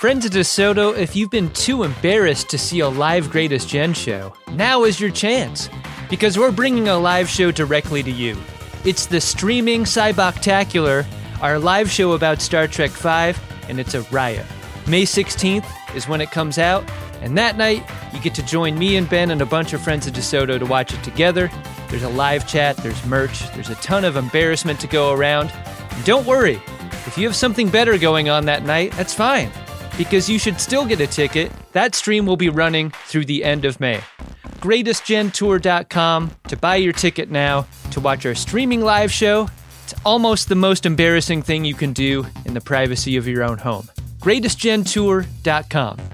Friends of DeSoto, if you've been too embarrassed to see a live Greatest Gen show, now is your chance. Because we're bringing a live show directly to you. It's the streaming Cyboctacular, our live show about Star Trek V, and it's a riot. May 16th is when it comes out, and that night, you get to join me and Ben and a bunch of Friends of DeSoto to watch it together. There's a live chat, there's merch, there's a ton of embarrassment to go around. And don't worry, if you have something better going on that night, that's fine. Because you should still get a ticket. That stream will be running through the end of May. GreatestGenTour.com to buy your ticket now to watch our streaming live show. It's almost the most embarrassing thing you can do in the privacy of your own home. GreatestGenTour.com.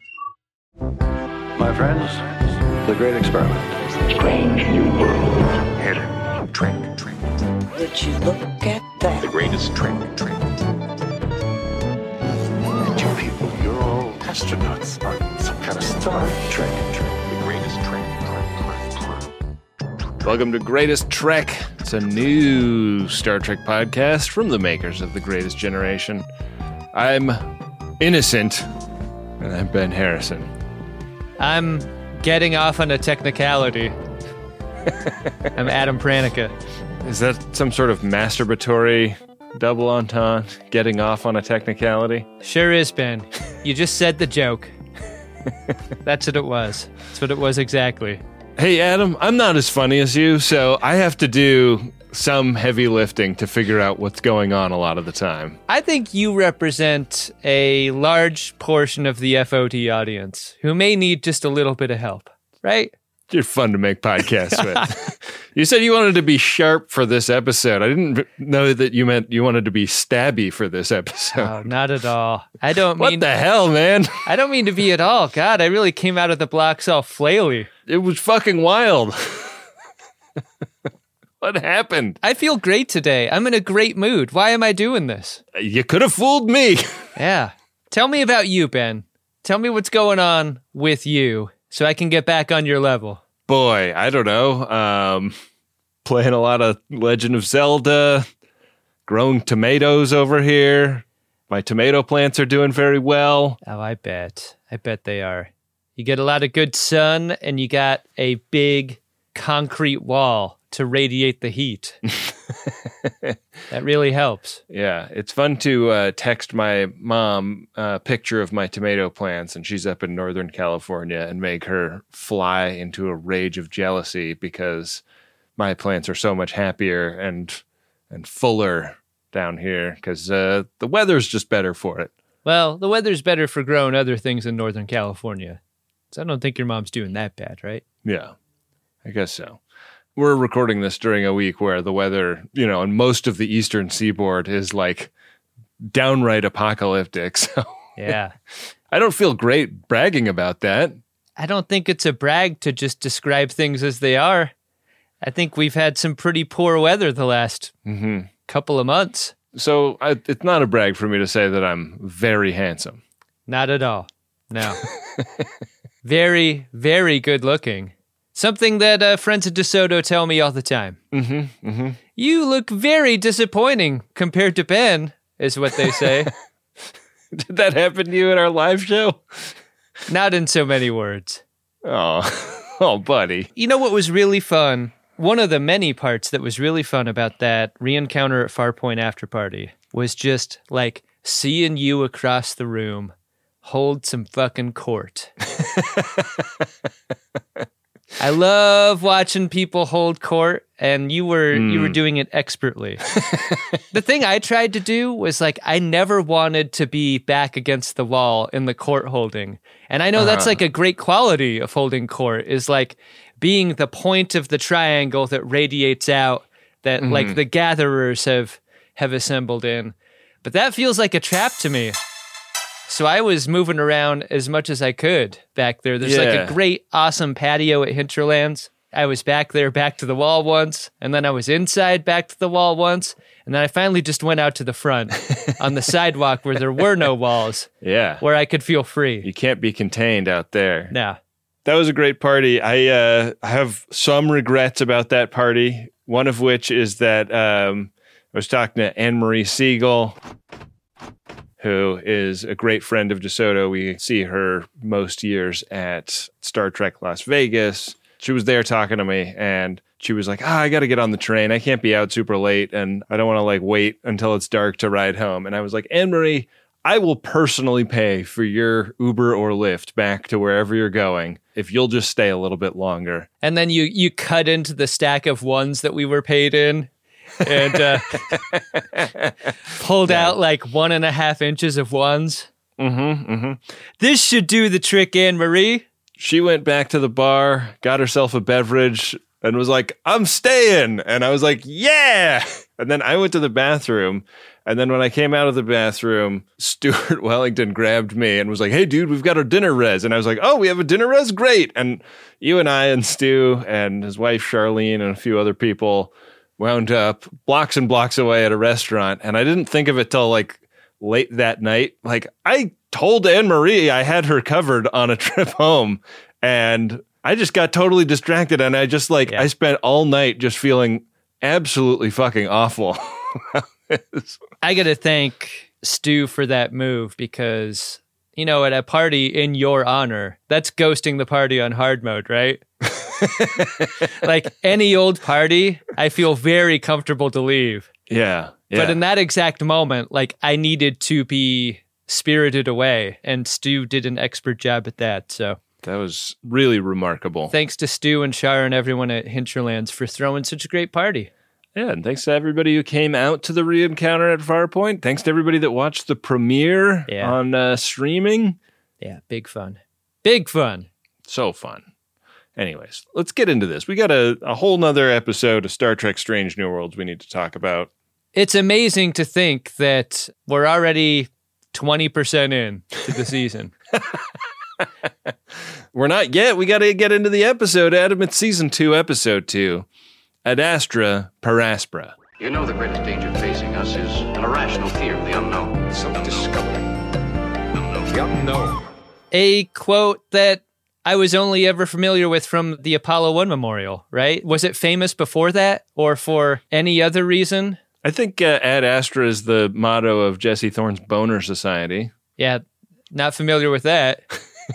My friends, the great experiment. Strange new world. Hidden trick. Would you look at that? The greatest trick. And you people, you're all astronauts on some kind of Star Trek. The greatest trick. Welcome to Greatest Trek. It's a new Star Trek podcast from the makers of The Greatest Generation. I'm Innocent, and I'm Ben Harrison. I'm getting off on a technicality. I'm Adam Pranica. Is that some sort of masturbatory double entendre? Getting off on a technicality? Sure is, Ben. You just said the joke. That's what it was. That's what it was exactly. Hey, Adam, I'm not as funny as you, so I have to do some heavy lifting to figure out what's going on a lot of the time. I think you represent a large portion of the FOT audience who may need just a little bit of help, right? You're fun to make podcasts with. You said you wanted to be sharp for this episode. I didn't know that you meant you wanted to be stabby for this episode. Oh, not at all. I don't What mean... the hell, man? I don't mean to be at all. God, I really came out of the blocks all flaily. It was fucking wild. What happened? I feel great today. I'm in a great mood. Why am I doing this? You could have fooled me. Yeah. Tell me about you, Ben. Tell me what's going on with you so I can get back on your level. Boy, I don't know. Playing a lot of Legend of Zelda, growing tomatoes over here. My tomato plants are doing very well. Oh, I bet. I bet they are. You get a lot of good sun, and you got a big concrete wall to radiate the heat. That really helps. Yeah, it's fun to text my mom a picture of my tomato plants, and she's up in Northern California, and make her fly into a rage of jealousy because my plants are so much happier and fuller down here because the weather's just better for it. Well, the weather's better for growing other things in Northern California. So I don't think your mom's doing that bad, right? Yeah, I guess so. We're recording this during a week where the weather, on most of the eastern seaboard is like downright apocalyptic. So yeah, I don't feel great bragging about that. I don't think it's a brag to just describe things as they are. I think we've had some pretty poor weather the last couple of months. So it's not a brag for me to say that I'm very handsome. Not at all. No. Very, very good looking. Something that Friends of DeSoto tell me all the time. You look very disappointing compared to Ben, is what they say. Did that happen to you at our live show? Not in so many words. Oh, buddy. You know what was really fun? One of the many parts that was really fun about that re-encounter at Farpoint After Party was just like seeing you across the room hold some fucking court. I love watching people hold court, and you were doing it expertly. The thing I tried to do was like I never wanted to be back against the wall in the court holding. And I know that's like a great quality of holding court is like being the point of the triangle that radiates out that like the gatherers have assembled in. But that feels like a trap to me. So I was moving around as much as I could back there. There's like a great, awesome patio at Hinterlands. I was back there, back to the wall once, and then I was inside, back to the wall once, and then I finally just went out to the front on the sidewalk where there were no walls. Yeah. Where I could feel free. You can't be contained out there. No. That was a great party. I have some regrets about that party, one of which is that I was talking to Anne-Marie Siegel, who is a great friend of DeSoto. We see her most years at Star Trek Las Vegas. She was there talking to me, and she was like, I got to get on the train. I can't be out super late, and I don't want to like wait until it's dark to ride home. And I was like, Anne-Marie, I will personally pay for your Uber or Lyft back to wherever you're going if you'll just stay a little bit longer. And then you cut into the stack of ones that we were paid in and pulled out like 1.5 inches of ones. This should do the trick, Anne-Marie. She went back to the bar, got herself a beverage, and was like, I'm staying. And I was like, yeah. And then I went to the bathroom. And then when I came out of the bathroom, Stuart Wellington grabbed me and was like, hey, dude, we've got our dinner res. And I was like, oh, we have a dinner res? Great. And you and I and Stu and his wife, Charlene, and a few other people wound up blocks and blocks away at a restaurant. And I didn't think of it till like late that night. Like I told Anne-Marie I had her covered on a trip home. And I just got totally distracted. And I just I spent all night just feeling absolutely fucking awful. I got to thank Stu for that move because, you know, at a party in your honor, that's ghosting the party on hard mode, right? Like any old party, I feel very comfortable to leave. Yeah. But in that exact moment, like I needed to be spirited away, and Stu did an expert job at that. So that was really remarkable. Thanks to Stu and Shar and everyone at Hinterlands for throwing such a great party. Yeah, and thanks to everybody who came out to the re-encounter at Farpoint. Thanks to everybody that watched the premiere on streaming. Yeah, big fun. Big fun. So fun. Anyways, let's get into this. We got a whole nother episode of Star Trek Strange New Worlds we need to talk about. It's amazing to think that we're already 20% in to the season. We're not yet. We got to get into the episode, Adam. It's season 2, episode 2. Ad Astra Paraspora. You know the greatest danger facing us is an irrational fear of the unknown. Self-discovery. Unknown. The unknown. A quote that I was only ever familiar with from the Apollo 1 memorial, right? Was it famous before that or for any other reason? I think Ad Astra is the motto of Jesse Thorne's Boner Society. Yeah, not familiar with that.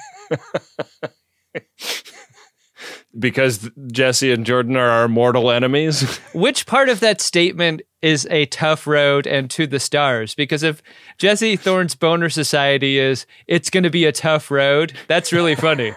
Because Jesse and Jordan are our mortal enemies. Which part of that statement is a tough road and to the stars? Because if Jesse Thorne's Boner Society is, it's going to be a tough road, that's really funny.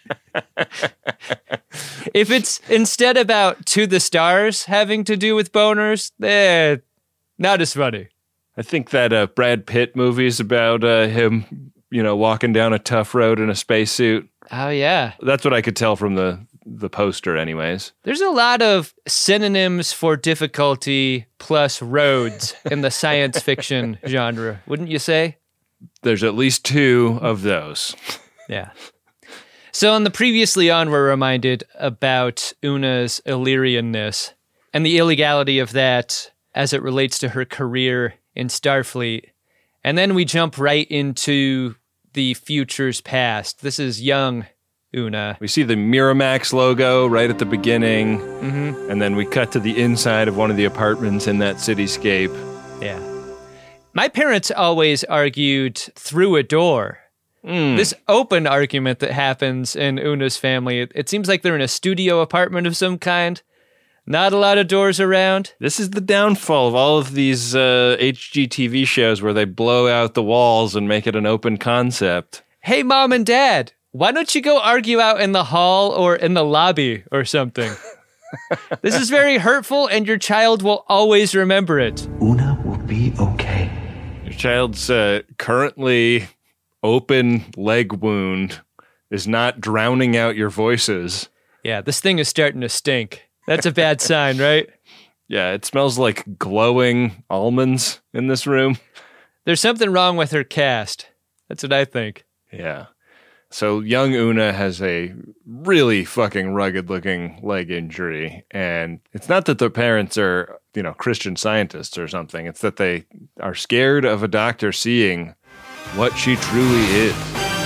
If it's instead about to the stars having to do with boners, not as funny. I think that Brad Pitt movie is about him, walking down a tough road in a spacesuit. Oh, yeah. That's what I could tell from the poster anyways. There's a lot of synonyms for difficulty plus roads in the science fiction genre, wouldn't you say? There's at least 2 of those. Yeah. So on the previously on, we're reminded about Una's Illyrianness and the illegality of that as it relates to her career in Starfleet. And then we jump right into the future's past. This is young Una. We see the Miramax logo right at the beginning, and then we cut to the inside of one of the apartments in that cityscape. Yeah. My parents always argued through a door. This open argument that happens in Una's family, it seems like they're in a studio apartment of some kind. Not a lot of doors around. This is the downfall of all of these HGTV shows where they blow out the walls and make it an open concept. Hey, Mom and Dad, why don't you go argue out in the hall or in the lobby or something? This is very hurtful, and your child will always remember it. Una will be okay. Your child's currently open leg wound is not drowning out your voices. Yeah, this thing is starting to stink. That's a bad sign, right? Yeah, it smells like glowing almonds in this room. There's something wrong with her cast. That's what I think. Yeah. So young Una has a really fucking rugged looking leg injury. And it's not that the parents are, Christian scientists or something. It's that they are scared of a doctor seeing what she truly is.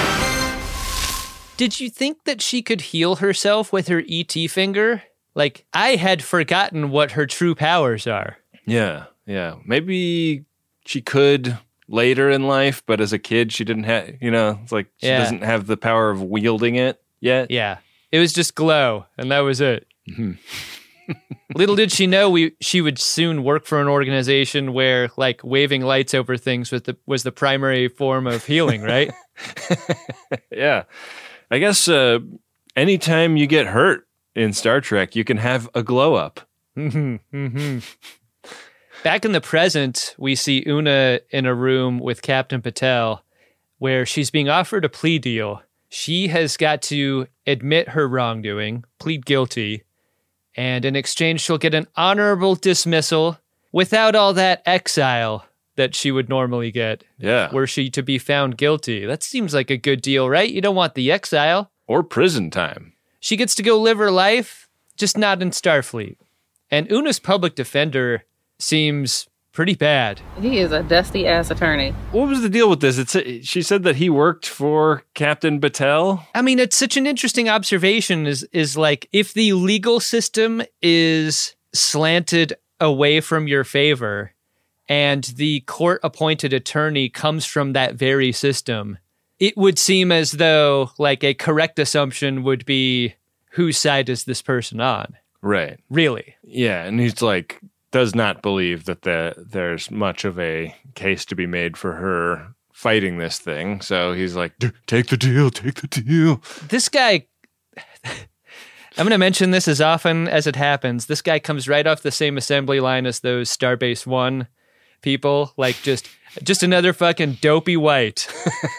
Did you think that she could heal herself with her ET finger? Like, I had forgotten what her true powers are. Yeah. Maybe she could later in life, but as a kid, she didn't have, it's like she doesn't have the power of wielding it yet. Yeah. It was just glow, and that was it. Mm-hmm. Little did she know she would soon work for an organization where like waving lights over things was the primary form of healing, right? Yeah. I guess anytime you get hurt in Star Trek, you can have a glow up. Mm-hmm. Back in the present, we see Una in a room with Captain Patel where she's being offered a plea deal. She has got to admit her wrongdoing, plead guilty, and in exchange, she'll get an honorable dismissal without all that exile that she would normally get. Yeah. Were she to be found guilty. That seems like a good deal, right? You don't want the exile. Or prison time. She gets to go live her life, just not in Starfleet. And Una's public defender seems pretty bad. He is a dusty-ass attorney. What was the deal with this? She said that he worked for Captain Batel. I mean, it's such an interesting observation is like, if the legal system is slanted away from your favor and the court-appointed attorney comes from that very system, it would seem as though like a correct assumption would be, whose side is this person on? Right. Really? Yeah, and he's like, does not believe that there's much of a case to be made for her fighting this thing. So he's like, take the deal. This guy, I'm going to mention this as often as it happens. This guy comes right off the same assembly line as those Starbase One people. Like just another fucking dopey white.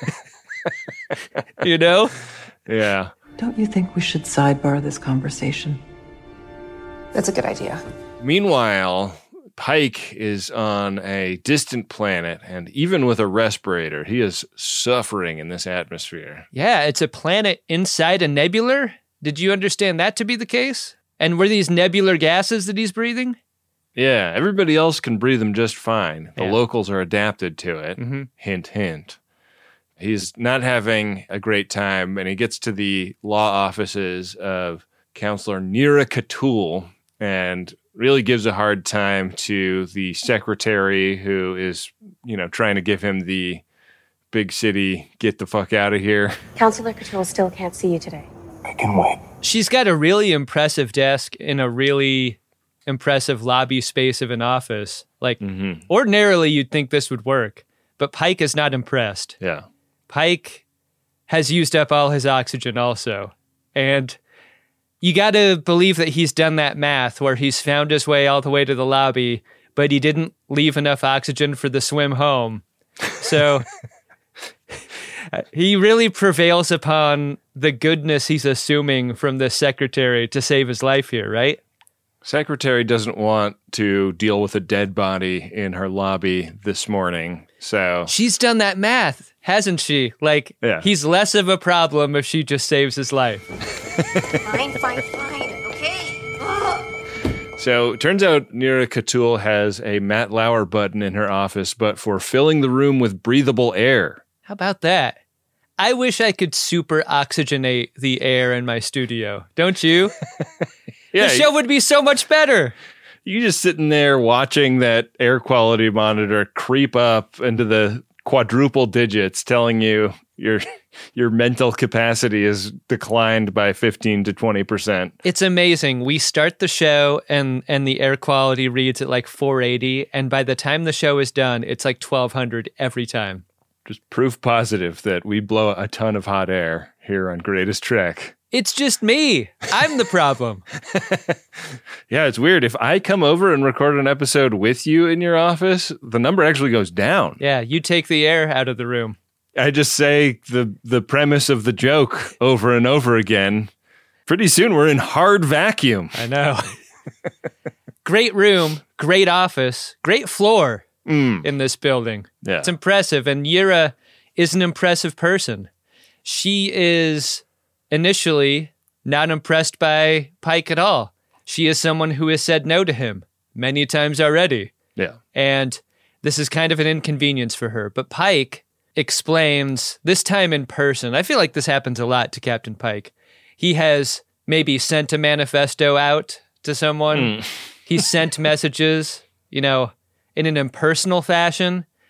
You know? Yeah. Don't you think we should sidebar this conversation? That's a good idea. Meanwhile, Pike is on a distant planet, and even with a respirator, he is suffering in this atmosphere. Yeah, it's a planet inside a nebular. Did you understand that to be the case? And were these nebular gases that he's breathing? Yeah, everybody else can breathe them just fine. The Yeah. locals are adapted to it. Mm-hmm. Hint, hint. He's not having a great time, and he gets to the law offices of Counselor Nira Khatul and really gives a hard time to the secretary who is, trying to give him the big city, get the fuck out of here. Counselor Khatul still can't see you today. I can wait. She's got a really impressive desk in a really impressive lobby space of an office. Like, ordinarily you'd think this would work, but Pike is not impressed. Yeah. Pike has used up all his oxygen also. And you got to believe that he's done that math where he's found his way all the way to the lobby, but he didn't leave enough oxygen for the swim home. So he really prevails upon the goodness he's assuming from the secretary to save his life here, right? Secretary doesn't want to deal with a dead body in her lobby this morning, so... She's done that math, hasn't she? Like, He's less of a problem if she just saves his life. Fine, okay? So, it turns out Nira Khatul has a Matt Lauer button in her office, but for filling the room with breathable air. How about that? I wish I could super oxygenate the air in my studio. Don't you? Yeah, the show would be so much better. You just sitting there watching that air quality monitor creep up into the quadruple digits, telling you your mental capacity is declined by 15 to 20%. It's amazing. We start the show and the air quality reads at like 480, and by the time the show is done, it's like 1200 every time. Just proof positive that we blow a ton of hot air here on Greatest Trek. It's just me. I'm the problem. Yeah, it's weird. If I come over and record an episode with you in your office, the number actually goes down. Yeah, you take the air out of the room. I just say the premise of the joke over and over again. Pretty soon we're in hard vacuum. I know. Great room, great office, great floor in this building. Yeah. It's impressive. And Yira is an impressive person. She is initially not impressed by Pike at all. She is someone who has said no to him many times already. Yeah. And this is kind of an inconvenience for her. But Pike explains, this time in person, I feel like this happens a lot to Captain Pike. He has maybe sent a manifesto out to someone. He sent messages, in an impersonal fashion.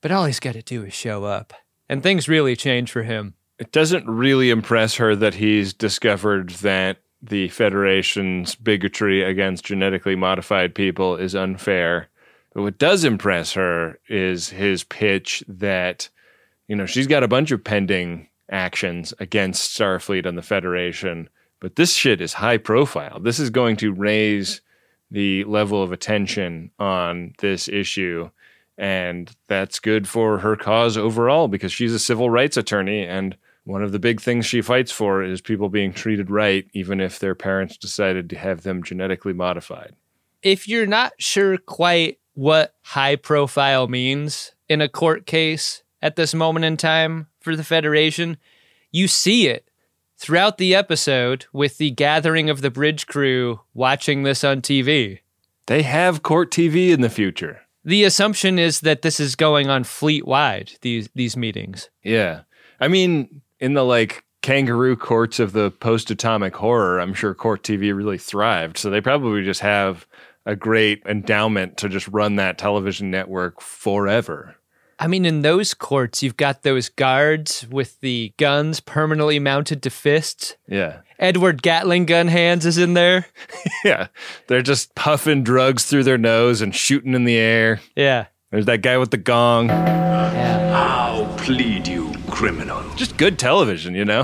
But all he's got to do is show up. And things really change for him. It doesn't really impress her that he's discovered that the Federation's bigotry against genetically modified people is unfair. But what does impress her is his pitch that, she's got a bunch of pending actions against Starfleet and the Federation, but this shit is high profile. This is going to raise the level of attention on this issue, and that's good for her cause overall because she's a civil rights attorney, and one of the big things she fights for is people being treated right, even if their parents decided to have them genetically modified. If you're not sure quite what high profile means in a court case at this moment in time for the Federation, you see it throughout the episode with the gathering of the bridge crew watching this on TV. They have court TV in the future. The assumption is that this is going on fleet-wide, these meetings. Yeah. I mean, in the kangaroo courts of the post-atomic horror, I'm sure court TV really thrived. So they probably just have a great endowment to just run that television network forever. I mean, in those courts, you've got those guards with the guns permanently mounted to fists. Yeah. Edward Gatling gun hands is in there. Yeah. They're just puffing drugs through their nose and shooting in the air. Yeah. There's that guy with the gong. Yeah. How plead you, criminal? Just good television, The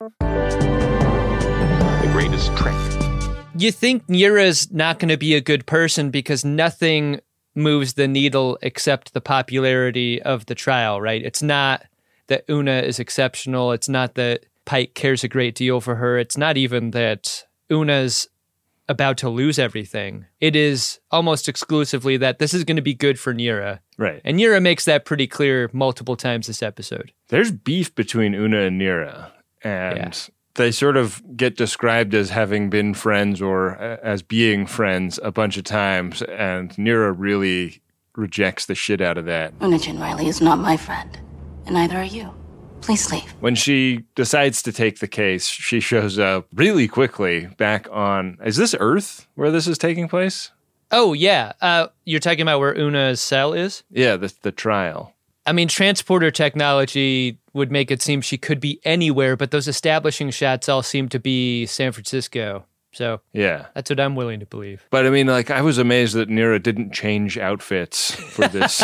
greatest trick. You think Nira's not going to be a good person because nothing moves the needle except the popularity of the trial, right? It's not that Una is exceptional. It's not that Pike cares a great deal for her. It's not even that Una's about to lose everything. It is almost exclusively that this is going to be good for Nira. Right. And Nira makes that pretty clear multiple times this episode. There's beef between Una and Nira, and they sort of get described as having been friends or as being friends a bunch of times, and Nira really rejects the shit out of that. Una Jin Riley is not my friend, and neither are you. Please leave. When she decides to take the case, she shows up really quickly back on... Is this Earth where this is taking place? Oh, yeah. You're talking about where Una's cell is? Yeah, the trial. I mean, transporter technology would make it seem she could be anywhere, but those establishing shots all seem to be San Francisco. So yeah, that's what I'm willing to believe. But I mean, I was amazed that Nira didn't change outfits for this.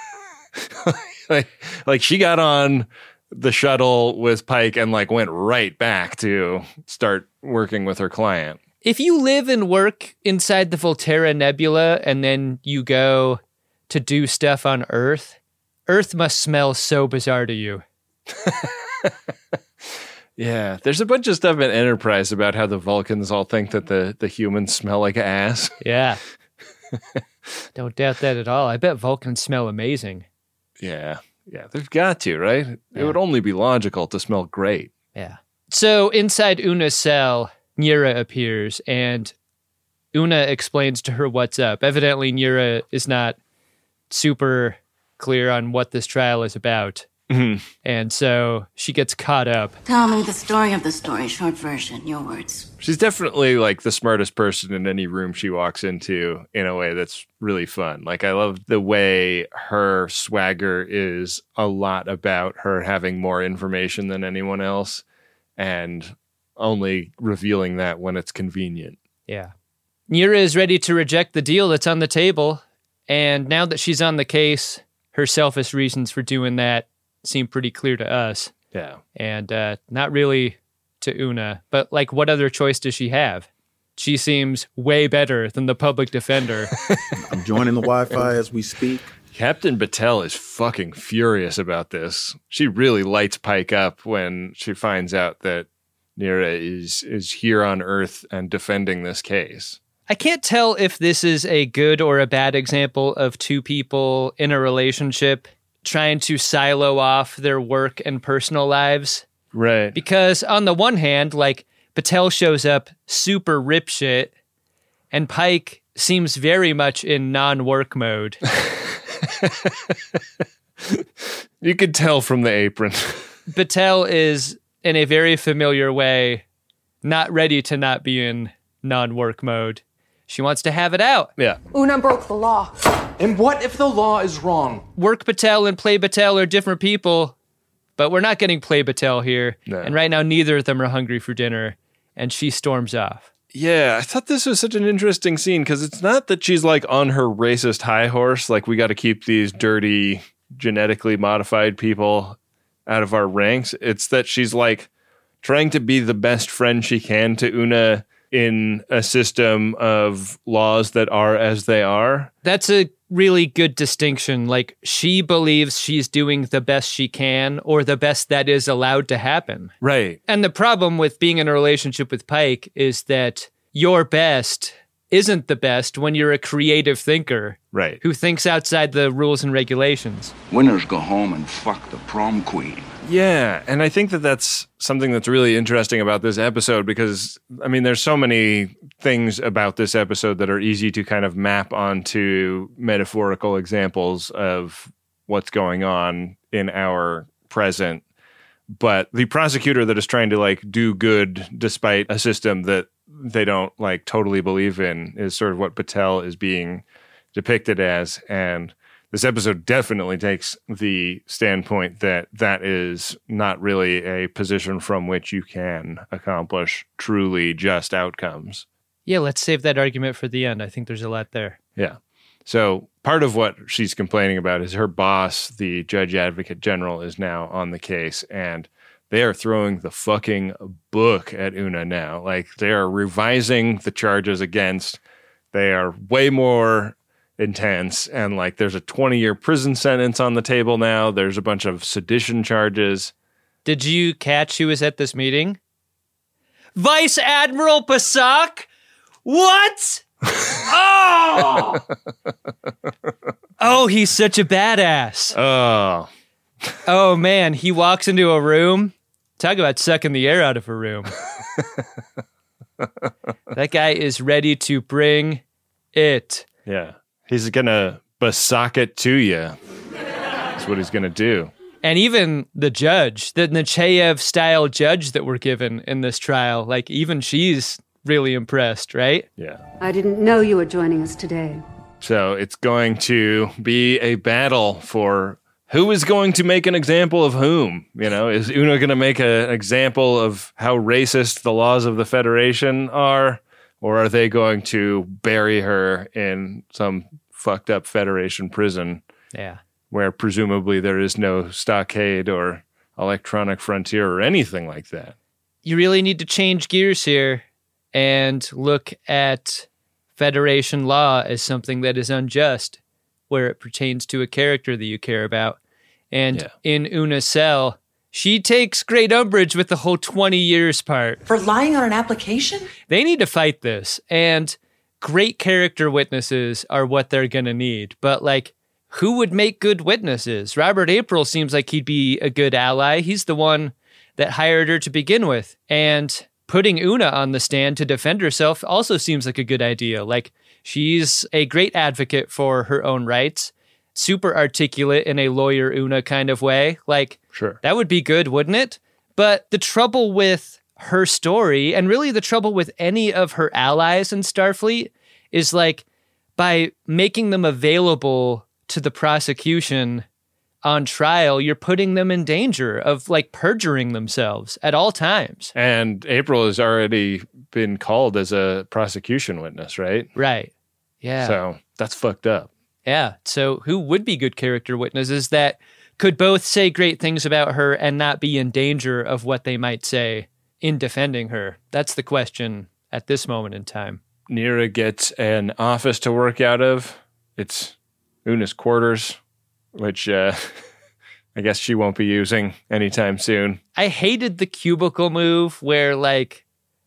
like she got on the shuttle with Pike and went right back to start working with her client. If you live and work inside the Volterra Nebula and then you go to do stuff on Earth, Earth must smell so bizarre to you. Yeah, there's a bunch of stuff in Enterprise about how the Vulcans all think that the humans smell like ass. Yeah. Don't doubt that at all. I bet Vulcans smell amazing. Yeah, they've got to, right? Yeah. It would only be logical to smell great. Yeah. So inside Una's cell, Nira appears, and Una explains to her what's up. Evidently, Nira is not super clear on what this trial is about. Mm-hmm. And so she gets caught up. Tell me the story of the story, short version, your words. She's definitely the smartest person in any room she walks into in a way that's really fun. I love the way her swagger is a lot about her having more information than anyone else and only revealing that when it's convenient. Yeah. Nira is ready to reject the deal that's on the table. And now that she's on the case, her selfish reasons for doing that seem pretty clear to us. Yeah. And not really to Una, but what other choice does she have? She seems way better than the public defender. I'm joining the Wi-Fi as we speak. Captain Battelle is fucking furious about this. She really lights Pike up when she finds out that Nira is here on Earth and defending this case. I can't tell if this is a good or a bad example of two people in a relationship trying to silo off their work and personal lives. Right. Because on the one hand, Battelle shows up super ripshit, and Pike seems very much in non-work mode. You could tell from the apron. Battelle is, in a very familiar way, not ready to not be in non-work mode. She wants to have it out. Yeah. Una broke the law. And what if the law is wrong? Work Patel and Play Patel are different people, but we're not getting Play Patel here. No. And right now, neither of them are hungry for dinner. And she storms off. Yeah, I thought this was such an interesting scene because it's not that she's like on her racist high horse, like we got to keep these dirty, genetically modified people out of our ranks. It's that she's like trying to be the best friend she can to Una in a system of laws that are as they are. That's a really good distinction. Like, she believes she's doing the best she can or the best that is allowed to happen. Right. And the problem with being in a relationship with Pike is that your best isn't the best when you're a creative thinker. Right. Who thinks outside the rules and regulations. Winners go home and fuck the prom queen. Yeah, and I think that that's something that's really interesting about this episode because, I mean, there's so many things about this episode that are easy to kind of map onto metaphorical examples of what's going on in our present. But the prosecutor that is trying to, like, do good despite a system that they don't, like, totally believe in is sort of what Patel is being depicted as. And this episode definitely takes the standpoint that that is not really a position from which you can accomplish truly just outcomes. Yeah, let's save that argument for the end. I think there's a lot there. Yeah. So part of what she's complaining about is her boss, the judge advocate general, is now on the case, and they are throwing the fucking book at Una now. Like, they are revising the charges against. They are way more intense, and like there's a 20-year prison sentence on the table now. There's a bunch of sedition charges. Did you catch who was at this meeting? Vice Admiral Pasak? What? Oh! Oh, he's such a badass. Oh. Oh, man, he walks into a room. Talk about sucking the air out of a room. That guy is ready to bring it. Yeah. He's going to basak it to you. That's what he's going to do. And even the judge, the Nechayev-style judge that we're given in this trial, like, even she's really impressed, right? Yeah. I didn't know you were joining us today. So it's going to be a battle for who is going to make an example of whom. You know, is Una going to make an example of how racist the laws of the Federation are? Or are they going to bury her in some fucked up Federation prison? Yeah. Where presumably there is no stockade or electronic frontier or anything like that. You really need to change gears here and look at Federation law as something that is unjust, where it pertains to a character that you care about. And in Una's cell, she takes great umbrage with the whole 20 years part. For lying on an application? They need to fight this, and great character witnesses are what they're going to need. But, like, who would make good witnesses? Robert April seems like he'd be a good ally. He's the one that hired her to begin with. And putting Una on the stand to defend herself also seems like a good idea. Like, she's a great advocate for her own rights. Super articulate in a lawyer Una kind of way. Like, sure, that would be good, wouldn't it? But the trouble with her story, and really the trouble with any of her allies in Starfleet, is like, by making them available to the prosecution on trial, you're putting them in danger of like perjuring themselves at all times. And April has already been called as a prosecution witness, right? Right. Yeah. So that's fucked up. Yeah. So who would be good character witnesses that could both say great things about her and not be in danger of what they might say in defending her? That's the question at this moment in time. Neera gets an office to work out of. It's Una's quarters, which I guess she won't be using anytime soon. I hated the cubicle move where, like,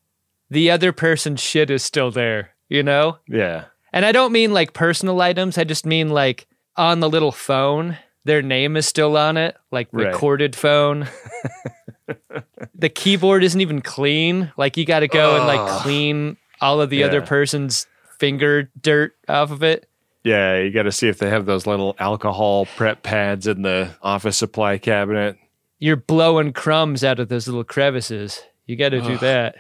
the other person's shit is still there, you know? Yeah. And I don't mean like personal items. I just mean like on the little phone, their name is still on it, like recorded phone. The keyboard isn't even clean. Like, you got to go and like clean all of the other person's finger dirt off of it. Yeah, you got to see if they have those little alcohol prep pads in the office supply cabinet. You're blowing crumbs out of those little crevices. You got to do that.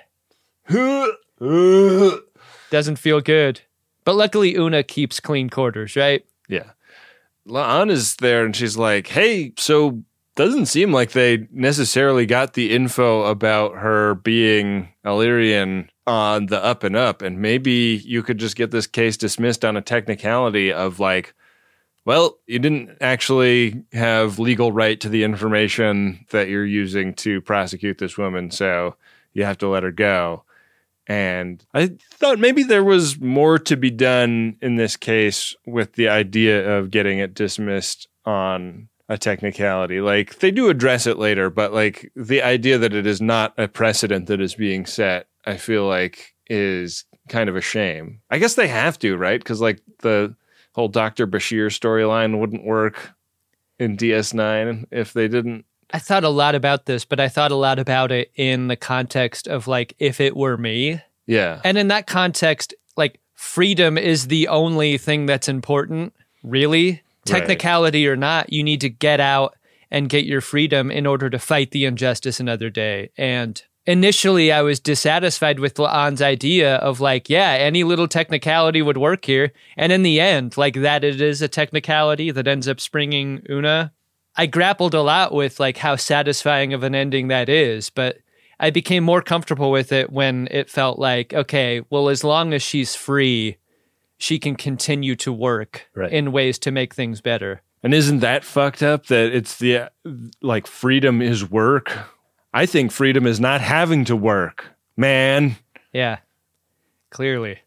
Doesn't feel good. But luckily, Una keeps clean quarters, right? Yeah. La'an is there and she's like, hey, so doesn't seem like they necessarily got the info about her being Illyrian on the up and up. And maybe you could just get this case dismissed on a technicality of like, well, you didn't actually have legal right to the information that you're using to prosecute this woman, so you have to let her go. And I thought maybe there was more to be done in this case with the idea of getting it dismissed on a technicality. Like, they do address it later, but like the idea that it is not a precedent that is being set, I feel like is kind of a shame. I guess they have to, right? Because like the whole Dr. Bashir storyline wouldn't work in DS9 if they didn't. I thought a lot about this, but I thought a lot about it in the context of like, if it were me. Yeah. And in that context, like, freedom is the only thing that's important, really. Technicality or not, you need to get out and get your freedom in order to fight the injustice another day. And initially, I was dissatisfied with La'an's idea of like, yeah, any little technicality would work here. And in the end, like that it is a technicality that ends up springing Una. I grappled a lot with like how satisfying of an ending that is, but I became more comfortable with it when it felt like, okay, well, as long as she's free, she can continue to work in ways to make things better. And isn't that fucked up that it's the, like, freedom is work? I think freedom is not having to work, man. Yeah, clearly.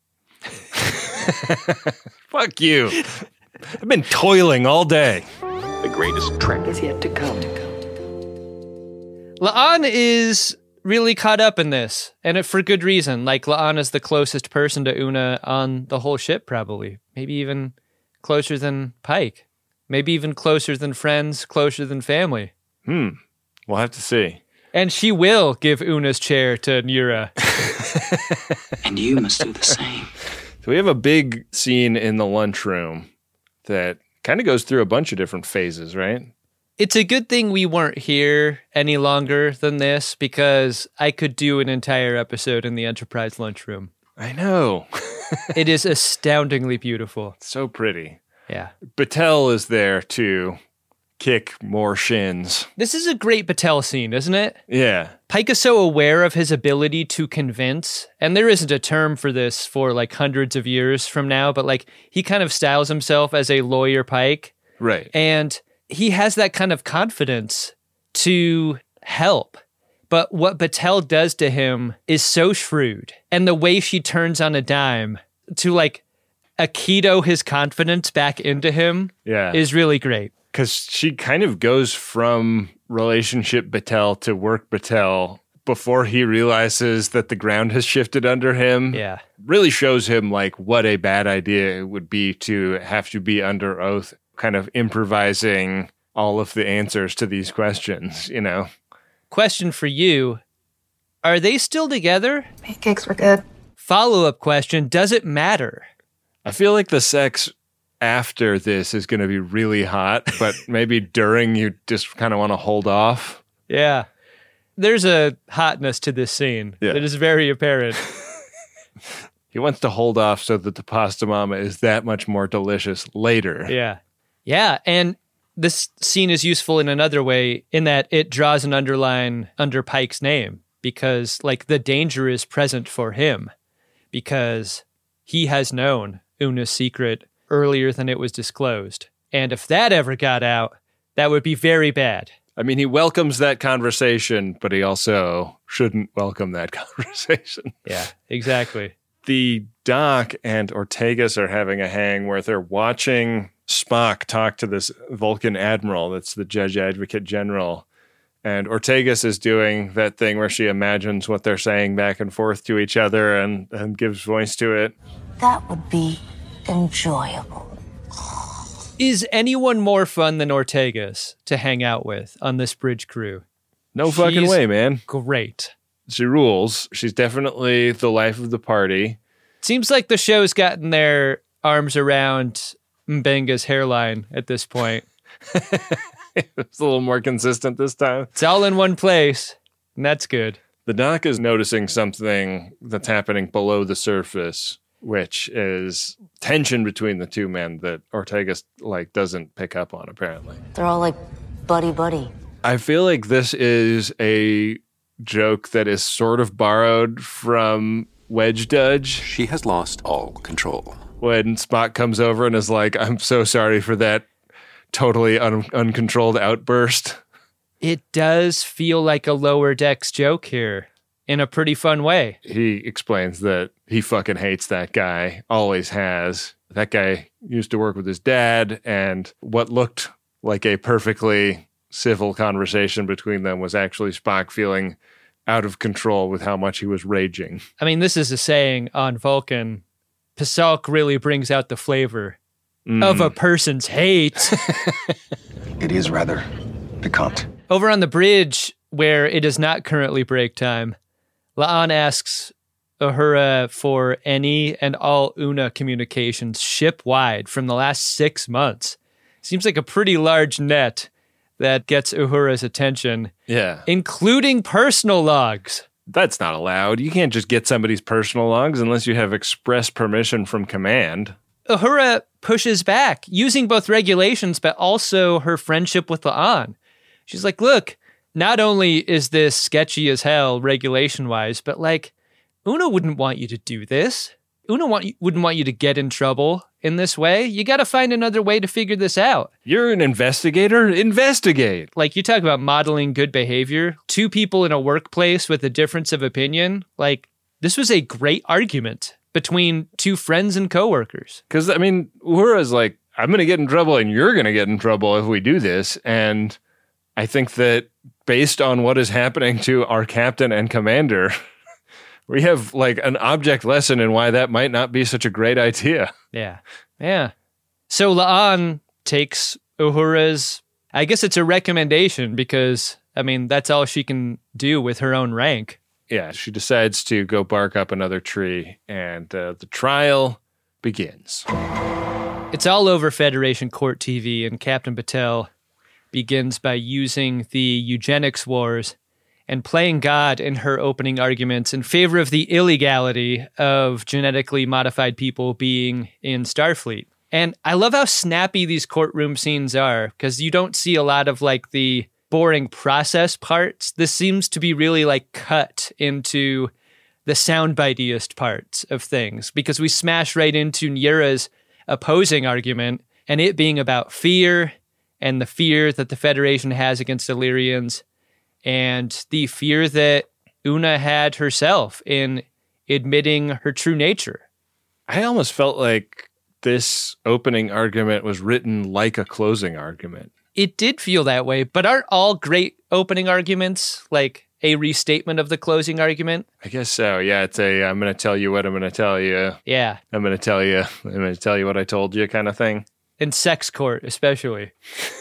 Fuck you. I've been toiling all day. The greatest trick is yet to come. La'an is really caught up in this, and for good reason. Like, La'an is the closest person to Una on the whole ship, probably. Maybe even closer than Pike. Maybe even closer than friends, closer than family. We'll have to see. And she will give Una's chair to Nura. And you must do the same. So we have a big scene in the lunchroom that kind of goes through a bunch of different phases, right? It's a good thing we weren't here any longer than this, because I could do an entire episode in the Enterprise lunchroom. I know. It is astoundingly beautiful. So pretty. Yeah. Batel is there to kick more shins. This is a great Batel scene, isn't it? Yeah. Pike is so aware of his ability to convince, and there isn't a term for this for like hundreds of years from now, but like he kind of styles himself as a lawyer Pike. Right. And he has that kind of confidence to help. But what Batel does to him is so shrewd. And the way she turns on a dime to like Aikido his confidence back into him is really great. Because she kind of goes from relationship Batel to work Batel before he realizes that the ground has shifted under him. Yeah. Really shows him like what a bad idea it would be to have to be under oath, kind of improvising all of the answers to these questions, you know? Question for you. Are they still together? Pancakes were good. Follow-up question. Does it matter? I feel like the sex after this is going to be really hot, but maybe during you just kind of want to hold off. Yeah. There's a hotness to this scene that is very apparent. He wants to hold off so that the pasta mama is that much more delicious later. Yeah. Yeah, and this scene is useful in another way in that it draws an underline under Pike's name because, like, the danger is present for him because he has known Una's secret earlier than it was disclosed. And if that ever got out, that would be very bad. I mean, he welcomes that conversation, but he also shouldn't welcome that conversation. Yeah, exactly. The Doc and Ortegas are having a hang where they're watching Spock talk to this Vulcan admiral that's the Judge Advocate General. And Ortegas is doing that thing where she imagines what they're saying back and forth to each other and gives voice to it. That would be enjoyable. Is anyone more fun than Ortegas to hang out with on this bridge crew? No fucking way, man. Great. She rules. She's definitely the life of the party. Seems like the show's gotten their arms around Mbenga's hairline at this point. It's a little more consistent this time. It's all in one place, and that's good. The Doc is noticing something that's happening below the surface. which is tension between the two men that Ortega doesn't pick up on, apparently. They're all like buddy-buddy. I feel like this is a joke that is sort of borrowed from Wedge Dudge. She has lost all control. When Spock comes over and is like, I'm so sorry for that totally uncontrolled outburst. It does feel like a Lower Decks joke here in a pretty fun way. He explains that he fucking hates that guy, always has. That guy used to work with his dad, and what looked like a perfectly civil conversation between them was actually Spock feeling out of control with how much he was raging. I mean, this is a saying on Vulcan. Pasalk really brings out the flavor of a person's hate. It is rather piquant. Over on the bridge, where it is not currently break time, La'an asks Uhura for any and all Una communications ship-wide from the last 6 months. Seems like a pretty large net that gets Uhura's attention. Yeah. Including personal logs. That's not allowed. You can't just get somebody's personal logs unless you have express permission from command. Uhura pushes back, using both regulations, but also her friendship with La'an. She's like, look, not only is this sketchy as hell regulation-wise, but Una wouldn't want you to do this. Una wouldn't want you to get in trouble in this way. You got to find another way to figure this out. You're an investigator. Investigate. You talk about modeling good behavior. Two people in a workplace with a difference of opinion. This was a great argument between two friends and coworkers. Because, Uhura's like, I'm going to get in trouble and you're going to get in trouble if we do this. And I think that based on what is happening to our captain and commander, we have an object lesson in why that might not be such a great idea. Yeah. Yeah. So La'an takes Uhura's, I guess it's a recommendation because, that's all she can do with her own rank. Yeah. She decides to go bark up another tree and the trial begins. It's all over Federation Court TV, and Captain Patel begins by using the eugenics wars and playing God in her opening arguments in favor of the illegality of genetically modified people being in Starfleet. And I love how snappy these courtroom scenes are, because you don't see a lot of the boring process parts. This seems to be really cut into the soundbite-iest parts of things, because we smash right into Nyura's opposing argument, and it being about fear and the fear that the Federation has against Illyrians, and the fear that Una had herself in admitting her true nature. I almost felt like this opening argument was written like a closing argument. It did feel that way, but aren't all great opening arguments a restatement of the closing argument? I guess so. Yeah, it's I'm going to tell you what I'm going to tell you. Yeah. I'm going to tell you what I told you kind of thing. In sex court, especially.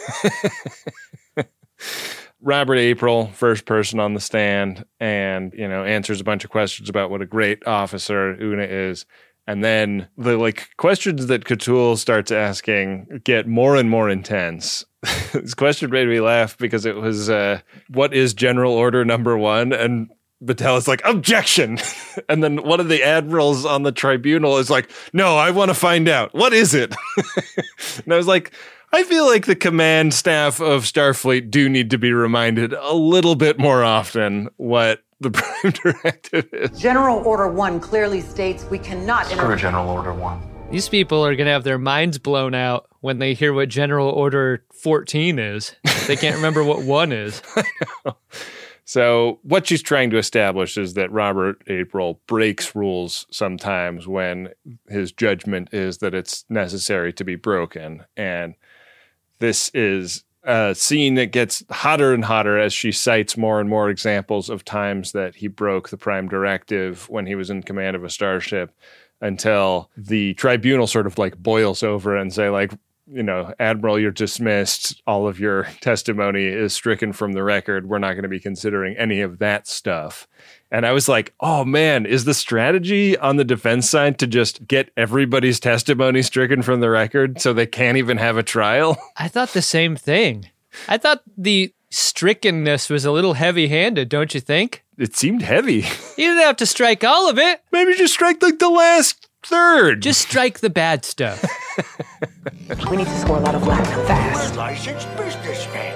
Robert April, first person on the stand, and, answers a bunch of questions about what a great officer Una is. And then the questions that Cthulhu starts asking get more and more intense. This question made me laugh because it was, what is General Order Number 1? And Batel is like, objection. And then one of the admirals on the tribunal is like, no, I want to find out. What is it? And I was like, I feel like the command staff of Starfleet do need to be reminded a little bit more often what the Prime Directive is. General Order 1 clearly states we cannot... Screw General Order 1. These people are going to have their minds blown out when they hear what General Order 14 is. They can't remember what 1 is. I know. So what she's trying to establish is that Robert April breaks rules sometimes when his judgment is that it's necessary to be broken. And this is a scene that gets hotter and hotter as she cites more and more examples of times that he broke the Prime Directive when he was in command of a starship, until the tribunal sort of boils over and say Admiral, you're dismissed. All of your testimony is stricken from the record. We're not going to be considering any of that stuff. And I was like, oh man, is the strategy on the defense side to just get everybody's testimony stricken from the record so they can't even have a trial? I thought the same thing. I thought the strickenness was a little heavy-handed, don't you think? It seemed heavy. You didn't have to strike all of it. Maybe just strike the last third. Just strike the bad stuff. We need to score a lot of Latin fast. We're licensed businessmen.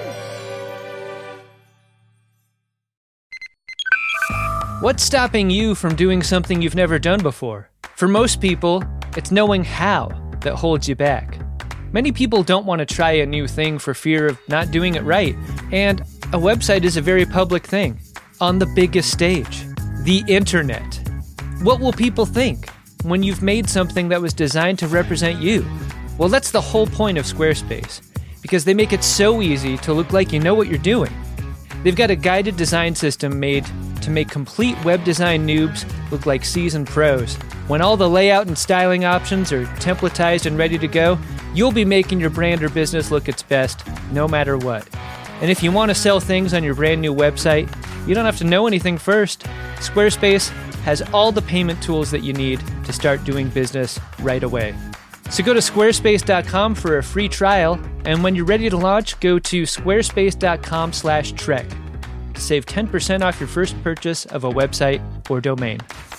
What's stopping you from doing something you've never done before? For most people, it's knowing how that holds you back. Many people don't want to try a new thing for fear of not doing it right, and a website is a very public thing. On the biggest stage, the internet. What will people think when you've made something that was designed to represent you? Well, that's the whole point of Squarespace, because they make it so easy to look like you know what you're doing. They've got a guided design system made to make complete web design noobs look like seasoned pros. When all the layout and styling options are templatized and ready to go, you'll be making your brand or business look its best, no matter what. And if you want to sell things on your brand new website, you don't have to know anything first. Squarespace has all the payment tools that you need to start doing business right away. So go to squarespace.com for a free trial, and when you're ready to launch, go to squarespace.com/trek to save 10% off your first purchase of a website or domain.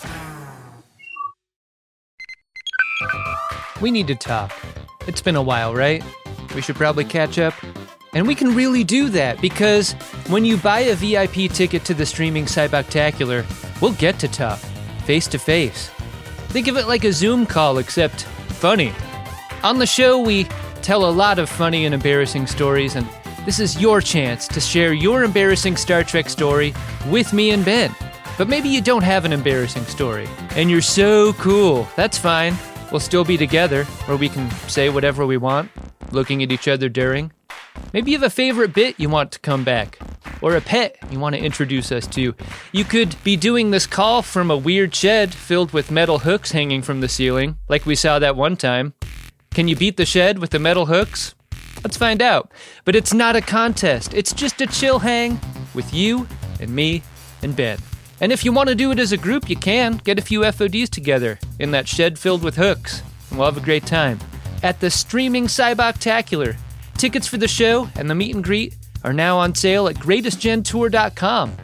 We need to talk. It's been a while, right? We should probably catch up. And we can really do that because when you buy a VIP ticket to the streaming Cyboctacular, we'll get to talk, face to face. Think of it like a Zoom call, except funny. On the show, we tell a lot of funny and embarrassing stories, and this is your chance to share your embarrassing Star Trek story with me and Ben. But maybe you don't have an embarrassing story, and you're so cool. That's fine. We'll still be together, or we can say whatever we want, looking at each other during. Maybe you have a favorite bit you want to come back, or a pet you want to introduce us to. You could be doing this call from a weird shed filled with metal hooks hanging from the ceiling, like we saw that one time. Can you beat the shed with the metal hooks? Let's find out. But it's not a contest. It's just a chill hang with you and me and Ben. And if you want to do it as a group, you can. Get a few FODs together in that shed filled with hooks, and we'll have a great time. At the streaming Cyboctacular. Tickets for the show and the meet and greet are now on sale at greatestgentour.com.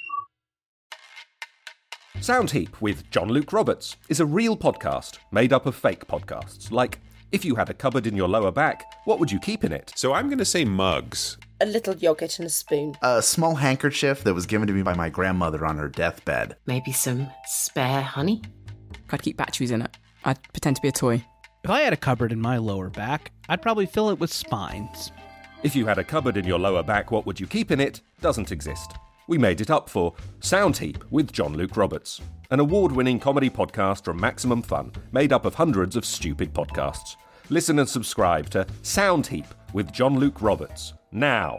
Soundheap with John Luke Roberts is a real podcast made up of fake podcasts. Like, if you had a cupboard in your lower back, what would you keep in it? So I'm going to say mugs. A little yogurt and a spoon. A small handkerchief that was given to me by my grandmother on her deathbed. Maybe some spare honey? I'd keep batteries in it. I'd pretend to be a toy. If I had a cupboard in my lower back, I'd probably fill it with spines. If you had a cupboard in your lower back, what would you keep in it? Doesn't exist. We made it up for Soundheap with John Luke Roberts, an award-winning comedy podcast from Maximum Fun, made up of hundreds of stupid podcasts. Listen and subscribe to Soundheap with John Luke Roberts now.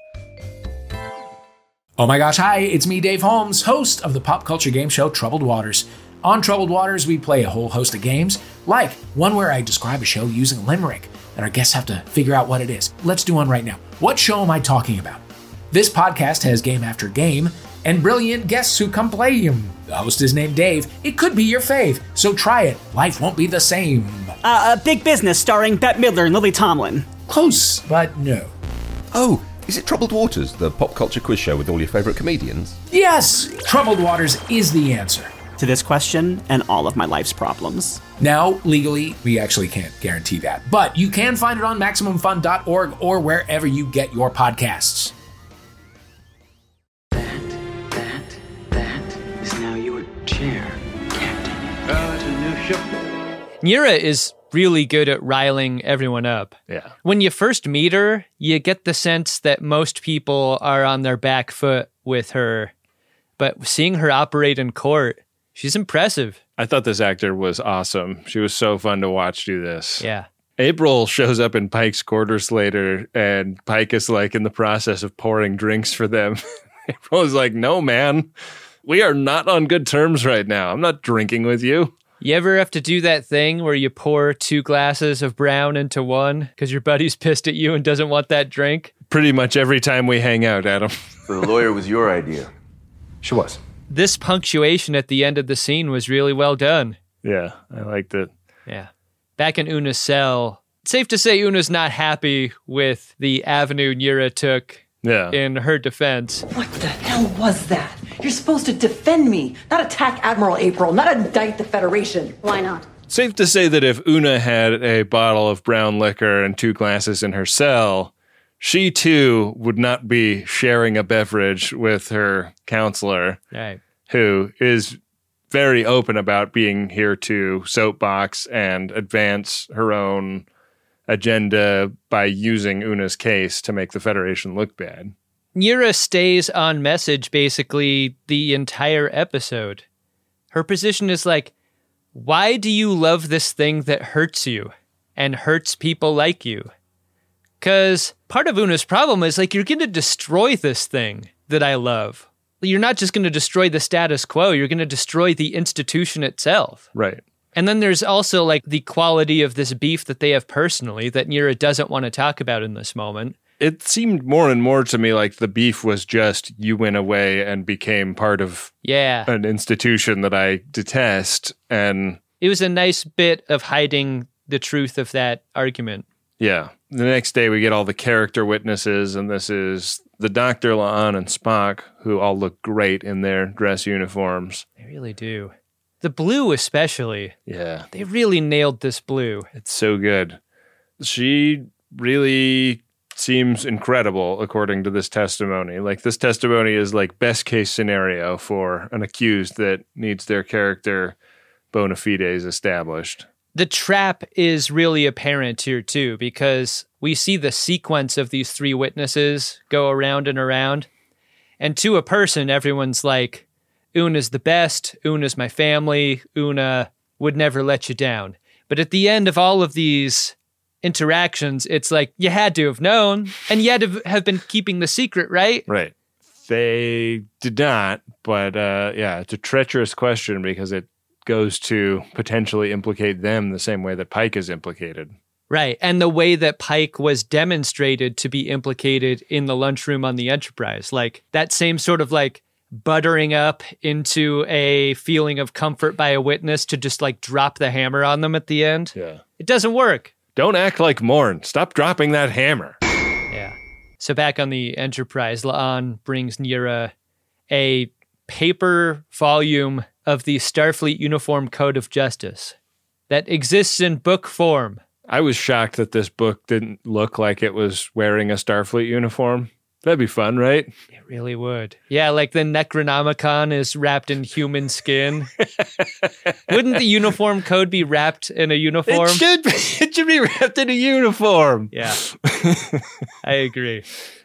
Oh my gosh, hi, it's me, Dave Holmes, host of the pop culture game show Troubled Waters. On Troubled Waters, we play a whole host of games, like one where I describe a show using a limerick, and our guests have to figure out what it is. Let's do one right now. What show am I talking about? This podcast has game after game, and brilliant guests who come play him. The host is named Dave. It could be your fave, so try it. Life won't be the same. Big Business starring Bette Midler and Lily Tomlin. Close, but no. Oh, is it Troubled Waters, the pop culture quiz show with all your favourite comedians? Yes! Troubled Waters is the answer to this question and all of my life's problems. Now, legally, we actually can't guarantee that, but you can find it on MaximumFun.org or wherever you get your podcasts. That is now your chair, Captain. It's a new ship. Nyra is really good at riling everyone up. Yeah. When you first meet her, you get the sense that most people are on their back foot with her. But seeing her operate in court, she's impressive. I thought this actor was awesome. She was so fun to watch do this. Yeah. April shows up in Pike's quarters later, and Pike is like in the process of pouring drinks for them. April is like, no, man, we are not on good terms right now. I'm not drinking with you. You ever have to do that thing where you pour 2 glasses of brown into one because your buddy's pissed at you and doesn't want that drink? Pretty much every time we hang out, Adam. So the lawyer was your idea. She was. This punctuation at the end of the scene was really well done. Yeah, I liked it. Yeah. Back in Una's cell, it's safe to say Una's not happy with the avenue Nyra took in her defense. What the hell was that? You're supposed to defend me, not attack Admiral April, not indict the Federation. Why not? Safe to say that if Una had a bottle of brown liquor and 2 glasses in her cell, she too would not be sharing a beverage with her counselor, right, who is very open about being here to soapbox and advance her own agenda by using Una's case to make the Federation look bad. Nira stays on message basically the entire episode. Her position is like, why do you love this thing that hurts you and hurts people like you? Because part of Una's problem is like, you're going to destroy this thing that I love. You're not just going to destroy the status quo, you're going to destroy the institution itself. Right. And then there's also like the quality of this beef that they have personally that Nira doesn't want to talk about in this moment. It seemed more and more to me like the beef was just you went away and became part of an institution that I detest. And it was a nice bit of hiding the truth of that argument. Yeah. The next day we get all the character witnesses, and this is the Dr. La'an and Spock, who all look great in their dress uniforms. They really do. The blue especially. Yeah. They really nailed this blue. It's so good. She really seems incredible, according to this testimony. Like, this testimony is like best case scenario for an accused that needs their character bona fides established. The trap is really apparent here too, because we see the sequence of these 3 witnesses go around and around. And to a person, everyone's like, Una's the best, Una's my family, Una would never let you down. But at the end of all of these interactions, it's like, you had to have known, and you had to have been keeping the secret, right? Right. They did not, but it's a treacherous question because it goes to potentially implicate them the same way that Pike is implicated. Right, and the way that Pike was demonstrated to be implicated in the lunchroom on the Enterprise. Like, that same sort of like buttering up into a feeling of comfort by a witness to just like drop the hammer on them at the end. Yeah. It doesn't work. Don't act like Morn. Stop dropping that hammer. Yeah. So back on the Enterprise, La'an brings Nira a paper volume of the Starfleet Uniform Code of Justice that exists in book form. I was shocked that this book didn't look like it was wearing a Starfleet uniform. That'd be fun, right? It really would. Yeah, like the Necronomicon is wrapped in human skin. Wouldn't the uniform code be wrapped in a uniform? It should be wrapped in a uniform. Yeah, I agree.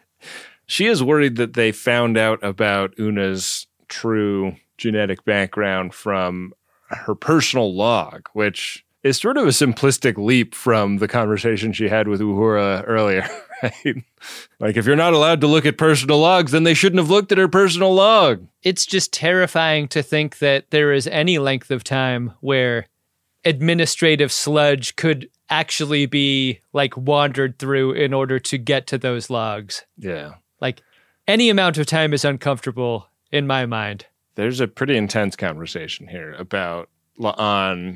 She is worried that they found out about Una's true genetic background from her personal log, which is sort of a simplistic leap from the conversation she had with Uhura earlier, right? Like, if you're not allowed to look at personal logs, then they shouldn't have looked at her personal log. It's just terrifying to think that there is any length of time where administrative sludge could actually be like wandered through in order to get to those logs. Yeah. Like, any amount of time is uncomfortable in my mind. There's a pretty intense conversation here about La'an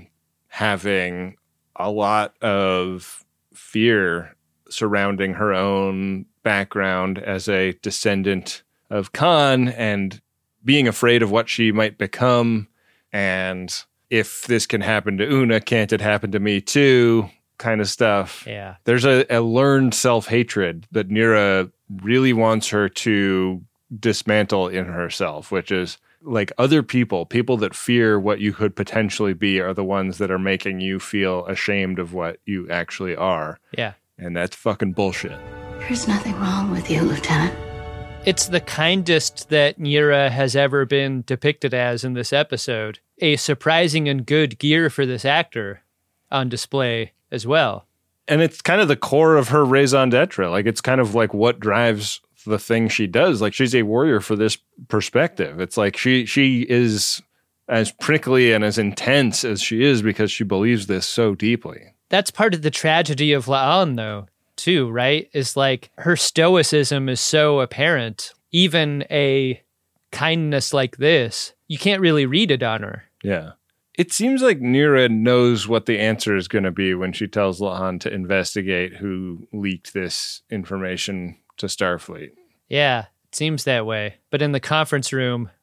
having a lot of fear surrounding her own background as a descendant of Khan and being afraid of what she might become. And if this can happen to Una, can't it happen to me too? Kind of stuff. Yeah. There's a learned self-hatred that Nira really wants her to dismantle in herself, which is like other people that fear what you could potentially be are the ones that are making you feel ashamed of what you actually are. Yeah. And that's fucking bullshit. There's nothing wrong with you, Lieutenant. It's the kindest that Nira has ever been depicted as in this episode. A surprising and good gear for this actor on display as well. And it's kind of the core of her raison d'etre. Like, it's kind of like what drives the thing she does. Like, she's a warrior for this perspective. It's like she is as prickly and as intense as she is because she believes this so deeply. That's part of the tragedy of La'an, though, too, right? Is like her stoicism is so apparent. Even a kindness like this, you can't really read it on her. Yeah. It seems like Nira knows what the answer is going to be when she tells La'an to investigate who leaked this information to Starfleet. Yeah, it seems that way. But in the conference room,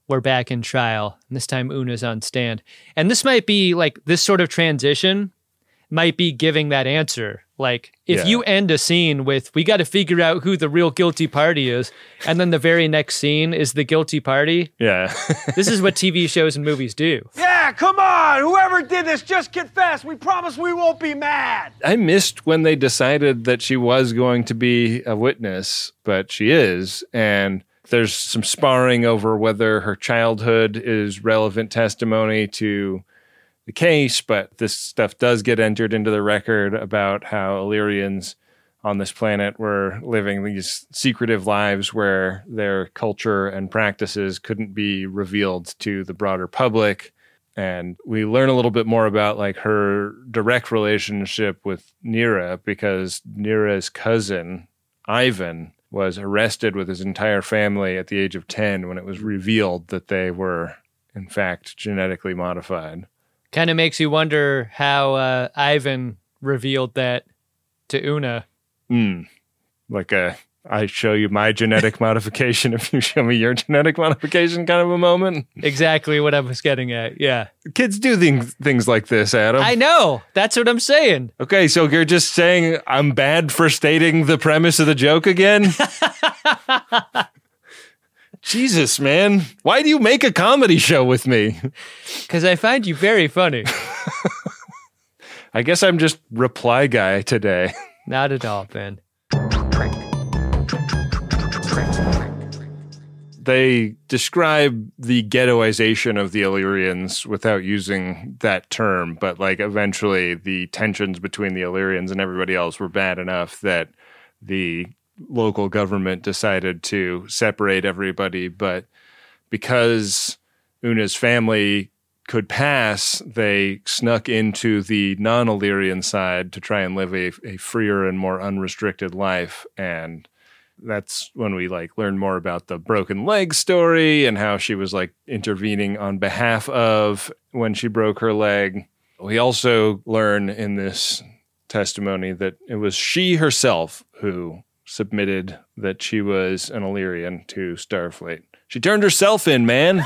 we're back in trial. And this time Una's on stand. And this might be like this sort of transition might be giving that answer. Like if you end a scene with, we got to figure out who the real guilty party is. And then the very next scene is the guilty party. Yeah. This is what TV shows and movies do. Yeah, come on. Whoever did this, just confess. We promise we won't be mad. I missed when they decided that she was going to be a witness, but she is. And there's some sparring over whether her childhood is relevant testimony to the case, but this stuff does get entered into the record about how Illyrians on this planet were living these secretive lives where their culture and practices couldn't be revealed to the broader public. And we learn a little bit more about like her direct relationship with Nira, because Nira's cousin, Ivan, was arrested with his entire family at the age of 10 when it was revealed that they were, in fact, genetically modified. Kind of makes you wonder how Ivan revealed that to Una. Like I show you my genetic modification if you show me your genetic modification kind of a moment. Exactly what I was getting at, yeah. Kids do things like this, Adam. I know. That's what I'm saying. Okay, so you're just saying I'm bad for stating the premise of the joke again? Jesus, man. Why do you make a comedy show with me? Because I find you very funny. I guess I'm just reply guy today. Not at all, Ben. They describe the ghettoization of the Illyrians without using that term, but like eventually the tensions between the Illyrians and everybody else were bad enough that the local government decided to separate everybody. But because Una's family could pass, they snuck into the non-Illyrian side to try and live a freer and more unrestricted life. And that's when we like learn more about the broken leg story and how she was like intervening on behalf of when she broke her leg. We also learn in this testimony that it was she herself who submitted that she was an Illyrian to Starfleet. She turned herself in, man.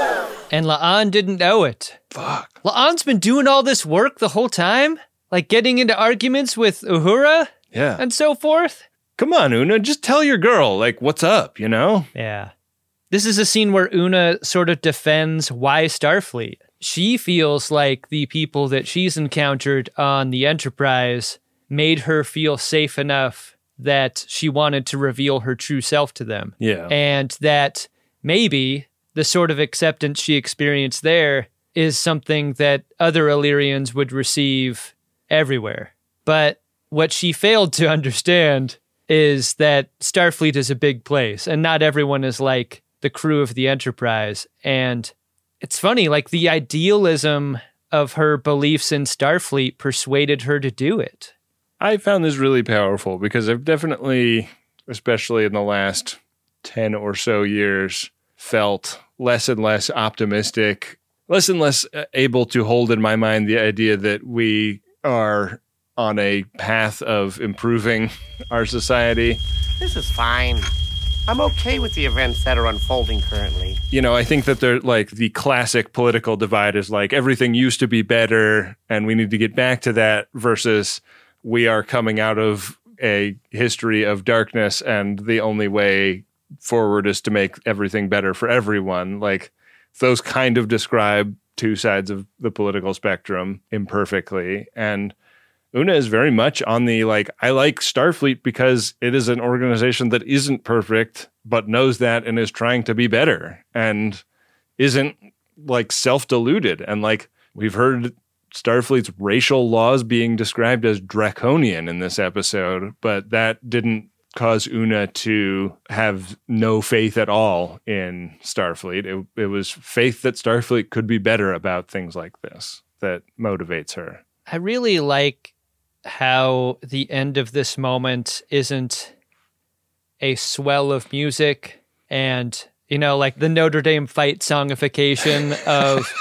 And La'an didn't know it. Fuck. La'an's been doing all this work the whole time? Like getting into arguments with Uhura? Yeah. And so forth? Come on, Una, just tell your girl, like, what's up, you know? Yeah. This is a scene where Una sort of defends why Starfleet. She feels like the people that she's encountered on the Enterprise made her feel safe enough that she wanted to reveal her true self to them. Yeah. And that maybe the sort of acceptance she experienced there is something that other Illyrians would receive everywhere. But what she failed to understand is that Starfleet is a big place and not everyone is like the crew of the Enterprise. And it's funny, like the idealism of her beliefs in Starfleet persuaded her to do it. I found this really powerful because I've definitely, especially in the last 10 or so years, felt less and less optimistic, less and less able to hold in my mind the idea that we are on a path of improving our society. This is fine. I'm okay with the events that are unfolding currently. You know, I think that they're like the classic political divide is like everything used to be better and we need to get back to that versus we are coming out of a history of darkness and the only way forward is to make everything better for everyone. Like those kind of describe two sides of the political spectrum imperfectly. And Una is very much on the, like, I like Starfleet because it is an organization that isn't perfect, but knows that and is trying to be better and isn't like self-deluded. And like we've heard Starfleet's racial laws being described as draconian in this episode, but that didn't cause Una to have no faith at all in Starfleet. It was faith that Starfleet could be better about things like this that motivates her. I really like how the end of this moment isn't a swell of music and, you know, like the Notre Dame fight songification of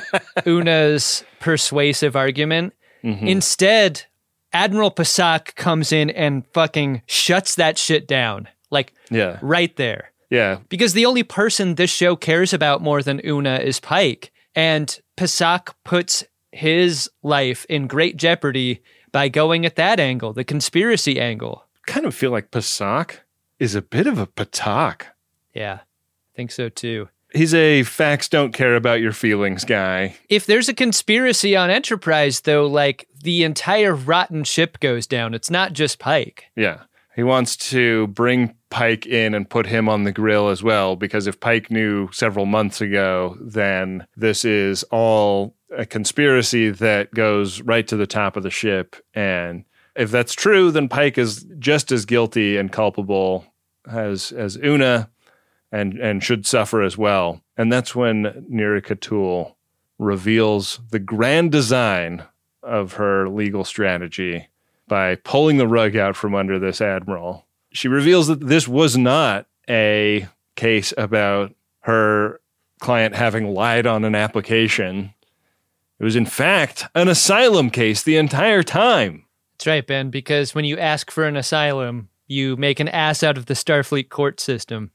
Una's persuasive argument. Mm-hmm. Instead, Admiral Pasak comes in and fucking shuts that shit down. Like, right there. Yeah. Because the only person this show cares about more than Una is Pike. And Pasak puts his life in great jeopardy by going at that angle, the conspiracy angle. Kind of feel like Pasak is a bit of a Patak. Yeah, I think so too. He's a facts don't care about your feelings guy. If there's a conspiracy on Enterprise, though, like the entire rotten ship goes down. It's not just Pike. Yeah. He wants to bring Pike in and put him on the grill as well, because if Pike knew several months ago, then this is all a conspiracy that goes right to the top of the ship. And if that's true, then Pike is just as guilty and culpable as Una. And should suffer as well. And that's when Nira Khatul reveals the grand design of her legal strategy by pulling the rug out from under this admiral. She reveals that this was not a case about her client having lied on an application. It was, in fact, an asylum case the entire time. That's right, Ben, because when you ask for an asylum, you make an ass out of the Starfleet court system.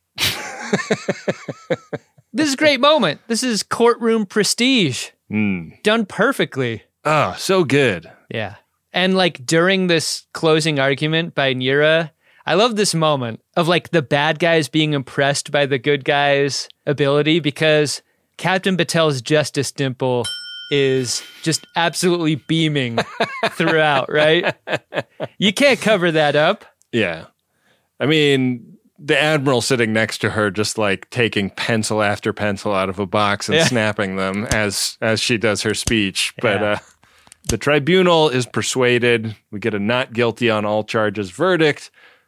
This is a great moment. This is courtroom prestige. Done perfectly. Oh, so good. Yeah. And like during this closing argument by Nira, I love this moment of like the bad guys being impressed by the good guys' ability, because Captain Patel's justice dimple is just absolutely beaming throughout, right? You can't cover that up. Yeah. I mean, the admiral sitting next to her just like taking pencil after pencil out of a box and snapping them as she does her speech. But the tribunal is persuaded. We get a not guilty on all charges verdict.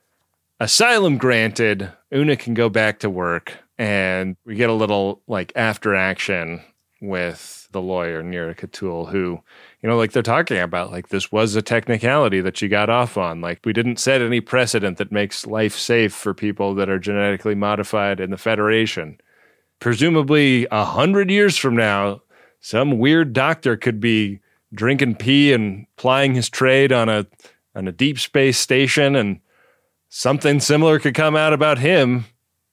Asylum granted. Una can go back to work. And we get a little like after action with the lawyer, Nira Khatul, who, you know, like they're talking about, like this was a technicality that she got off on. Like we didn't set any precedent that makes life safe for people that are genetically modified in the Federation. Presumably 100 years from now, some weird doctor could be drinking pee and plying his trade on a deep space station, and something similar could come out about him.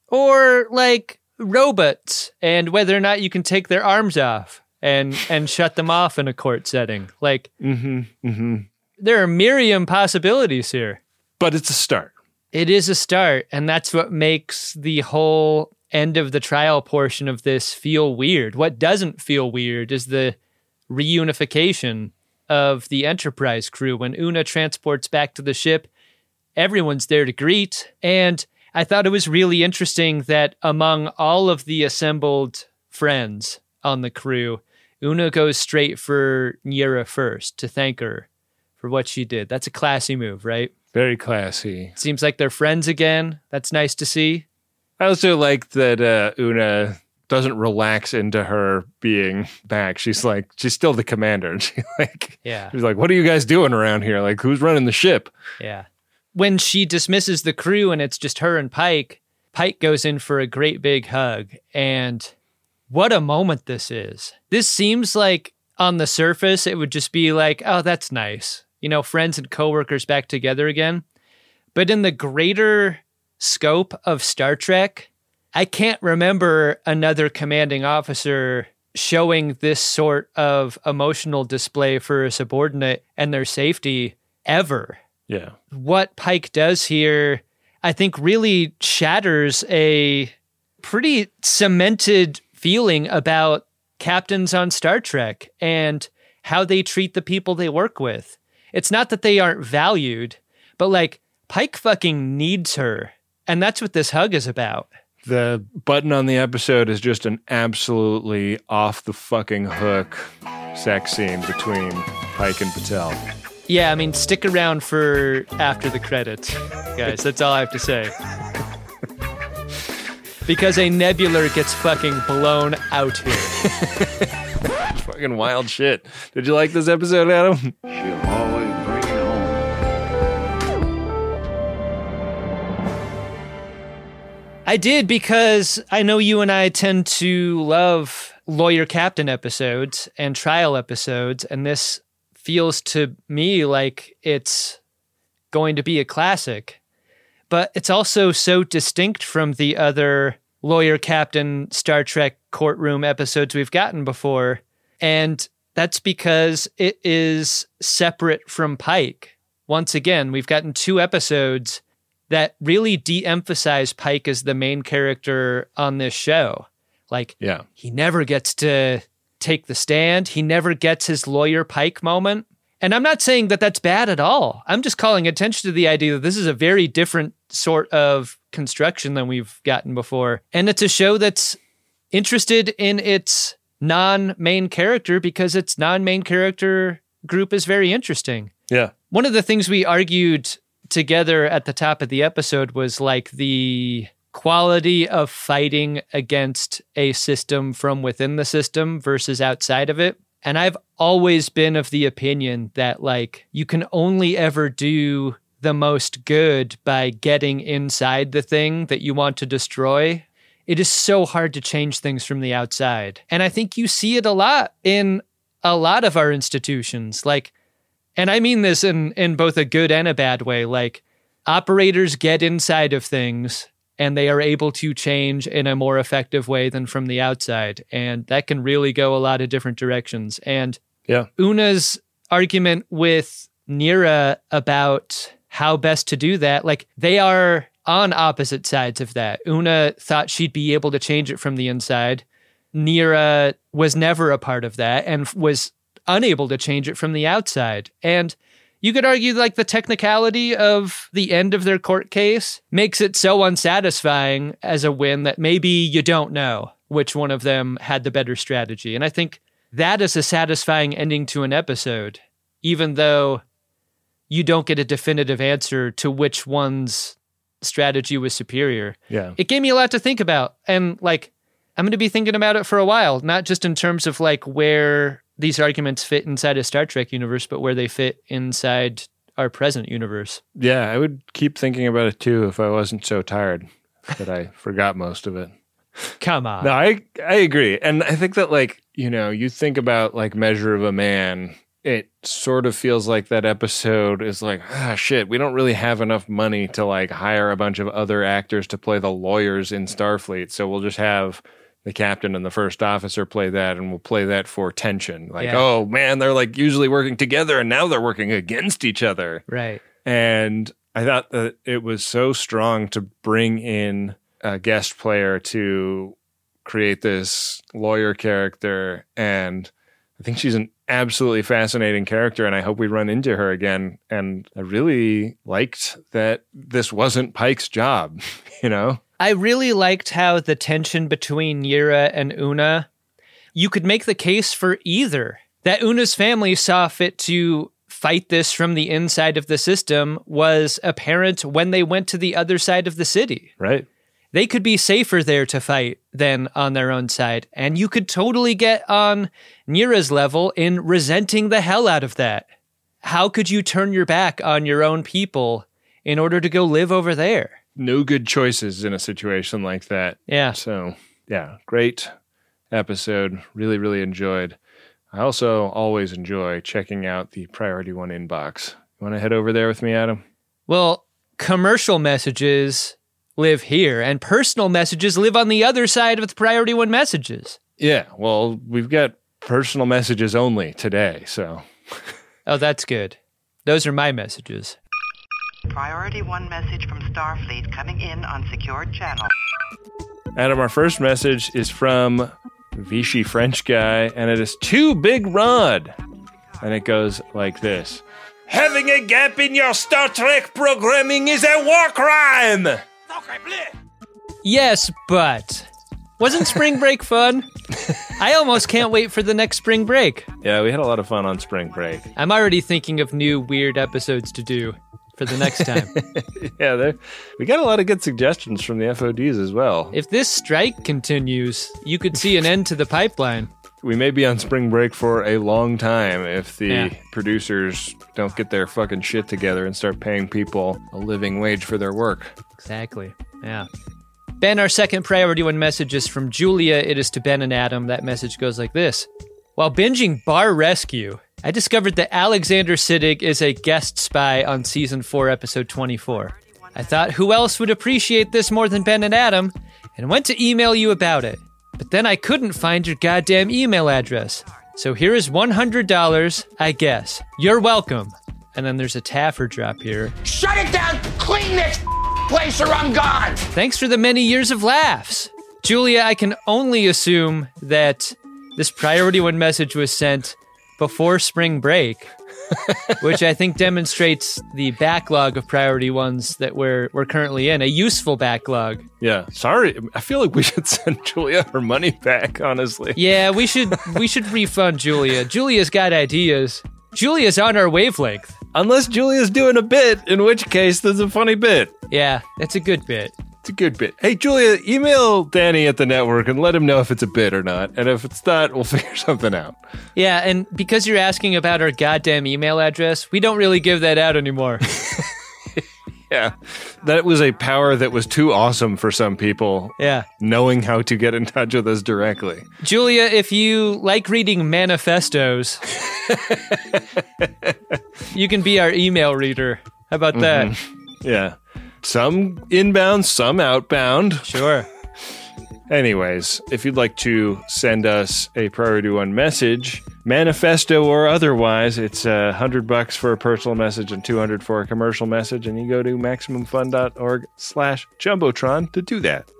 Or like robots and whether or not you can take their arms off and shut them off in a court setting. Like, there are myriad possibilities here. But it's a start. It is a start, and that's what makes the whole end of the trial portion of this feel weird. What doesn't feel weird is the reunification of the Enterprise crew. When Una transports back to the ship, everyone's there to greet, and I thought it was really interesting that among all of the assembled friends on the crew, Una goes straight for Nira first to thank her for what she did. That's a classy move, right? Very classy. Seems like they're friends again. That's nice to see. I also like that Una doesn't relax into her being back. She's still the commander. She's like, what are you guys doing around here? Like, who's running the ship? Yeah. When she dismisses the crew and it's just her and Pike, Pike goes in for a great big hug. And what a moment this is. This seems like on the surface, it would just be like, oh, that's nice. You know, friends and coworkers back together again. But in the greater scope of Star Trek, I can't remember another commanding officer showing this sort of emotional display for a subordinate and their safety ever. Yeah. What Pike does here, I think, really shatters a pretty cemented feeling about captains on Star Trek and how they treat the people they work with. It's not that they aren't valued, but like Pike fucking needs her. And that's what this hug is about. The button on the episode is just an absolutely off the fucking hook sex scene between Pike and Patel. Yeah, I mean, stick around for after the credits, guys. That's all I have to say. Because a nebular gets fucking blown out here. Fucking wild shit. Did you like this episode, Adam? She'll always bring it home. I did, because I know you and I tend to love lawyer captain episodes and trial episodes, and this feels to me like it's going to be a classic. but it's also so distinct from the other lawyer captain Star Trek courtroom episodes we've gotten before. And that's because it is separate from Pike. Once again, we've gotten 2 episodes that really de-emphasize Pike as the main character on this show. Like, he never gets to take the stand. He never gets his lawyer Pike moment. And I'm not saying that that's bad at all. I'm just calling attention to the idea that this is a very different sort of construction than we've gotten before. And it's a show that's interested in its non-main character because its non-main character group is very interesting. Yeah. One of the things we argued together at the top of the episode was like the quality of fighting against a system from within the system versus outside of it. And I've always been of the opinion that like you can only ever do the most good by getting inside the thing that you want to destroy. It is so hard to change things from the outside. And I think you see it a lot in a lot of our institutions. Like, and I mean this in both a good and a bad way. Like, operators get inside of things and they are able to change in a more effective way than from the outside. And that can really go a lot of different directions. And Una's argument with Neera about how best to do that, like, they are on opposite sides of that. Una thought she'd be able to change it from the inside. Neera was never a part of that and was unable to change it from the outside. And you could argue like the technicality of the end of their court case makes it so unsatisfying as a win that maybe you don't know which one of them had the better strategy. And I think that is a satisfying ending to an episode, even though you don't get a definitive answer to which one's strategy was superior. Yeah. It gave me a lot to think about. And like, I'm going to be thinking about it for a while, not just in terms of like where these arguments fit inside a Star Trek universe, but where they fit inside our present universe. Yeah, I would keep thinking about it too if I wasn't so tired that I forgot most of it. Come on. No, I agree. And I think that like, you know, you think about like Measure of a Man, it sort of feels like that episode is like, shit, we don't really have enough money to like hire a bunch of other actors to play the lawyers in Starfleet. So we'll just have the captain and the first officer play that, and we'll play that for tension. Like, oh man, they're like usually working together and now they're working against each other. Right. And I thought that it was so strong to bring in a guest player to create this lawyer character. And I think she's an absolutely fascinating character, and I hope we run into her again. And I really liked that this wasn't Pike's job, you know? I really liked how the tension between Neera and Una, you could make the case for either. That Una's family saw fit to fight this from the inside of the system was apparent when they went to the other side of the city. Right. They could be safer there to fight than on their own side. And you could totally get on Neera's level in resenting the hell out of that. How could you turn your back on your own people in order to go live over there? No good choices in a situation like that. Yeah. So, yeah, great episode. Really, really enjoyed. I also always enjoy checking out the Priority One inbox. You want to head over there with me, Adam? Well, commercial messages live here, and personal messages live on the other side of the Priority One messages. Yeah, well, we've got personal messages only today, so. Oh, that's good. Those are my messages. Priority One message from Starfleet coming in on secured channel. Adam, our first message is from Vichy French guy, and it is to Big Rod. And it goes like this. Having a gap in your Star Trek programming is a war crime! Yes, but wasn't spring break fun? I almost can't wait for the next spring break. Yeah, we had a lot of fun on spring break. I'm already thinking of new weird episodes to do for the next time. Yeah, we got a lot of good suggestions from the FODs as well. If this strike continues, you could see an end to the pipeline. We may be on spring break for a long time if the producers don't get their fucking shit together and start paying people a living wage for their work. Exactly. Yeah. Ben, our second Priority One message is from Julia. It is to Ben and Adam. That message goes like this. While binging Bar Rescue, I discovered that Alexander Siddig is a guest spy on Season 4, Episode 24. I thought who else would appreciate this more than Ben and Adam, and went to email you about it. But then I couldn't find your goddamn email address. So here is $100, I guess. You're welcome. And then there's a Taffer drop here. Shut it down! Clean this place or I'm gone! Thanks for the many years of laughs. Julia, I can only assume that this Priority 1 message was sent before spring break, which I think demonstrates the backlog of Priority 1s that we're currently in, a useful backlog. Yeah, sorry. I feel like we should send Julia her money back, honestly. Yeah, we should refund Julia. Julia's got ideas. Julia's on our wavelength. Unless Julia's doing a bit, in which case there's a funny bit. Yeah, it's a good bit. It's a good bit. Hey, Julia, email Danny at the network and let him know if it's a bit or not. And if it's not, we'll figure something out. Yeah, and because you're asking about our goddamn email address, we don't really give that out anymore. Yeah, that was a power that was too awesome for some people. Yeah. Knowing how to get in touch with us directly. Julia, if you like reading manifestos, you can be our email reader. How about that? Yeah. Some inbound, some outbound. Sure. Anyways, if you'd like to send us a Priority 1 message, manifesto or otherwise, it's $100 for a personal message and $200 for a commercial message, and you go to MaximumFun.org/Jumbotron to do that.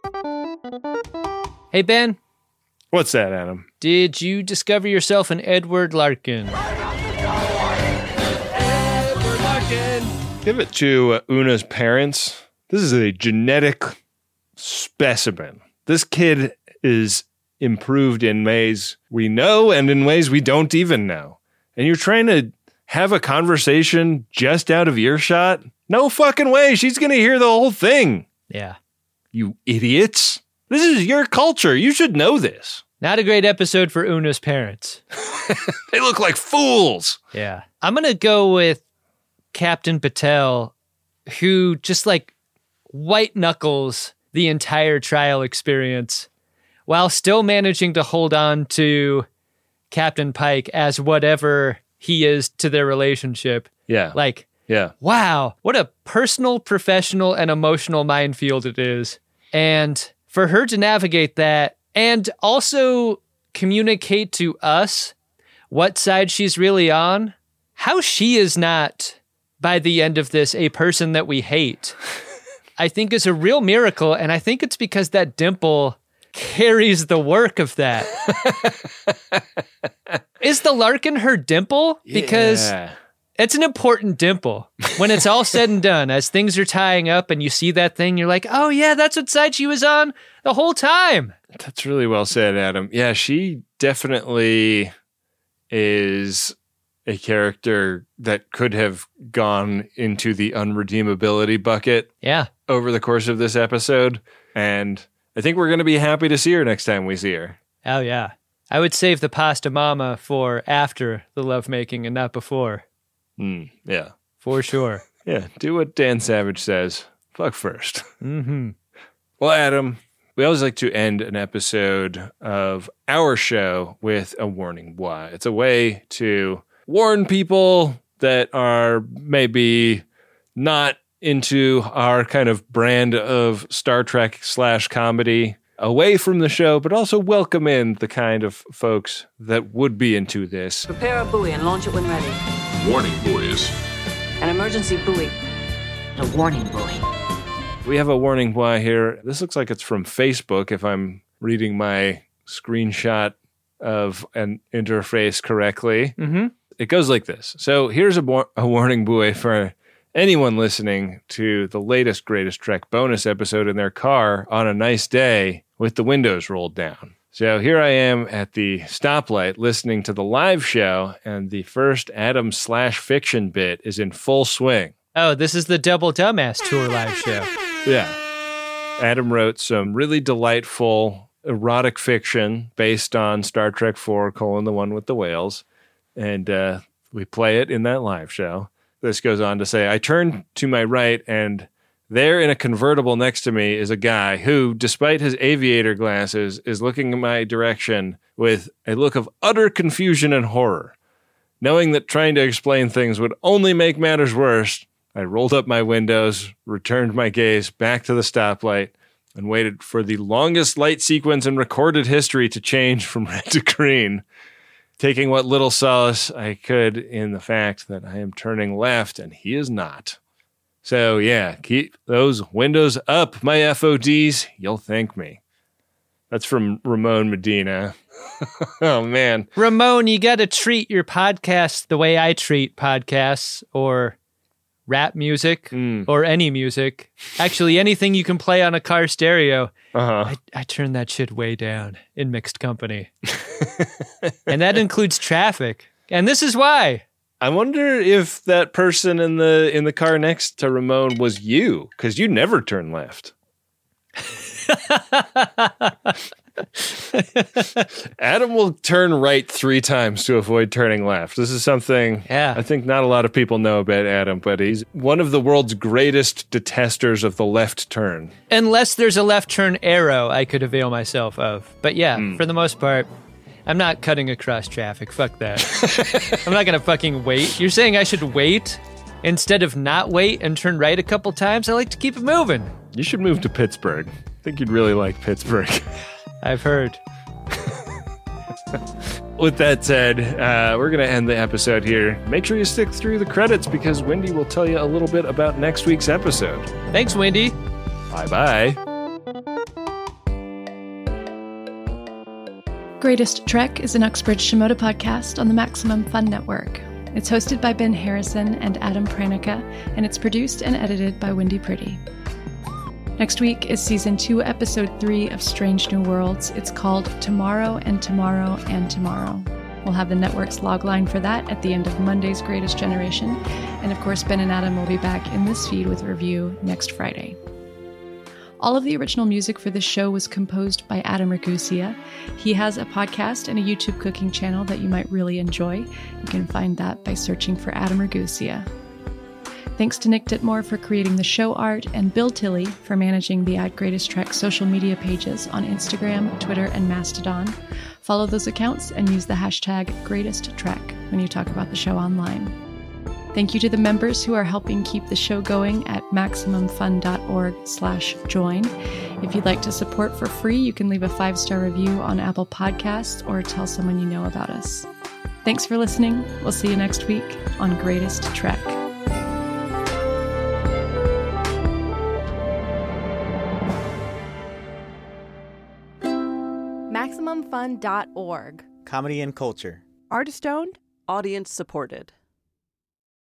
Hey, Ben. What's that, Adam? Did you discover yourself an Edward Larkin? Edward Larkin! Give it to Una's parents. This is a genetic specimen. This kid is improved in ways we know and in ways we don't even know. And you're trying to have a conversation just out of earshot? No fucking way. She's going to hear the whole thing. Yeah. You idiots. This is your culture. You should know this. Not a great episode for Una's parents. They look like fools. Yeah. I'm going to go with Captain Patel, who just like white knuckles the entire trial experience while still managing to hold on to Captain Pike as whatever he is to their relationship. Yeah. Like, yeah. Wow, what a personal, professional, and emotional minefield it is. And for her to navigate that and also communicate to us what side she's really on, how she is not, by the end of this, a person that we hate, I think is a real miracle, and I think it's because that dimple carries the work of that. Is the Larkin her dimple? Because it's an important dimple. When it's all said and done, as things are tying up and you see that thing, you're like, oh yeah, that's what side she was on the whole time. That's really well said, Adam. Yeah, she definitely is a character that could have gone into the unredeemability bucket over the course of this episode. And I think we're going to be happy to see her next time we see her. Oh, yeah. I would save the pasta mama for after the lovemaking and not before. Yeah. For sure. Yeah, do what Dan Savage says. Fuck first. Mm-hmm. Well, Adam, we always like to end an episode of our show with a warning why. It's a way to warn people that are maybe not into our kind of brand of Star Trek / comedy away from the show, but also welcome in the kind of folks that would be into this. Prepare a buoy and launch it when ready. Warning buoys. An emergency buoy. A warning buoy. We have a warning why here. This looks like it's from Facebook, if I'm reading my screenshot of an interface correctly. Mm-hmm. It goes like this. So here's a warning buoy for anyone listening to the latest Greatest Trek bonus episode in their car on a nice day with the windows rolled down. So here I am at the stoplight listening to the live show, and the first Adam / fiction bit is in full swing. Oh, this is the Double Dumbass Tour live show. Yeah. Adam wrote some really delightful erotic fiction based on Star Trek IV, the one with the whales. And we play it in that live show. This goes on to say, I turn to my right, and there in a convertible next to me is a guy who, despite his aviator glasses, is looking in my direction with a look of utter confusion and horror. Knowing that trying to explain things would only make matters worse, I rolled up my windows, returned my gaze back to the stoplight, and waited for the longest light sequence in recorded history to change from red to green, taking what little solace I could in the fact that I am turning left and he is not. So yeah, keep those windows up, my FODs. You'll thank me. That's from Ramon Medina. Oh, man. Ramon, you got to treat your podcast the way I treat podcasts or rap music or any music. Actually, anything you can play on a car stereo. I turn that shit way down in mixed company. And that includes traffic. And this is why. I wonder if that person in the car next to Ramon was you, because you never turn left. Adam will turn right 3 times to avoid turning left. This is something I think not a lot of people know about Adam, but he's one of the world's greatest detesters of the left turn. Unless there's a left turn arrow I could avail myself of. But yeah, for the most part, I'm not cutting across traffic. Fuck that. I'm not going to fucking wait. You're saying I should wait instead of not wait and turn right a couple times? I like to keep it moving. You should move to Pittsburgh. I think you'd really like Pittsburgh. I've heard. With that said, we're going to end the episode here. Make sure you stick through the credits because Wendy will tell you a little bit about next week's episode. Thanks, Wendy. Bye-bye. Greatest Trek is an Uxbridge Shimoda podcast on the Maximum Fun Network. It's hosted by Ben Harrison and Adam Pranica, and it's produced and edited by Wendy Pretty. Next week is Season 2, Episode 3 of Strange New Worlds. It's called Tomorrow and Tomorrow and Tomorrow. We'll have the network's logline for that at the end of Monday's Greatest Generation. And of course, Ben and Adam will be back in this feed with a review next Friday. All of the original music for this show was composed by Adam Ragusea. He has a podcast and a YouTube cooking channel that you might really enjoy. You can find that by searching for Adam Ragusea. Thanks to Nick Ditmore for creating the show art and Bill Tilley for managing the @GreatestTrek social media pages on Instagram, Twitter, and Mastodon. Follow those accounts and use the hashtag #GreatestTrek when you talk about the show online. Thank you to the members who are helping keep the show going at MaximumFun.org/join. If you'd like to support for free, you can leave a 5-star review on Apple Podcasts or tell someone you know about us. Thanks for listening. We'll see you next week on Greatest Trek. MaximumFun.org. Comedy and culture. Artist owned. Audience supported.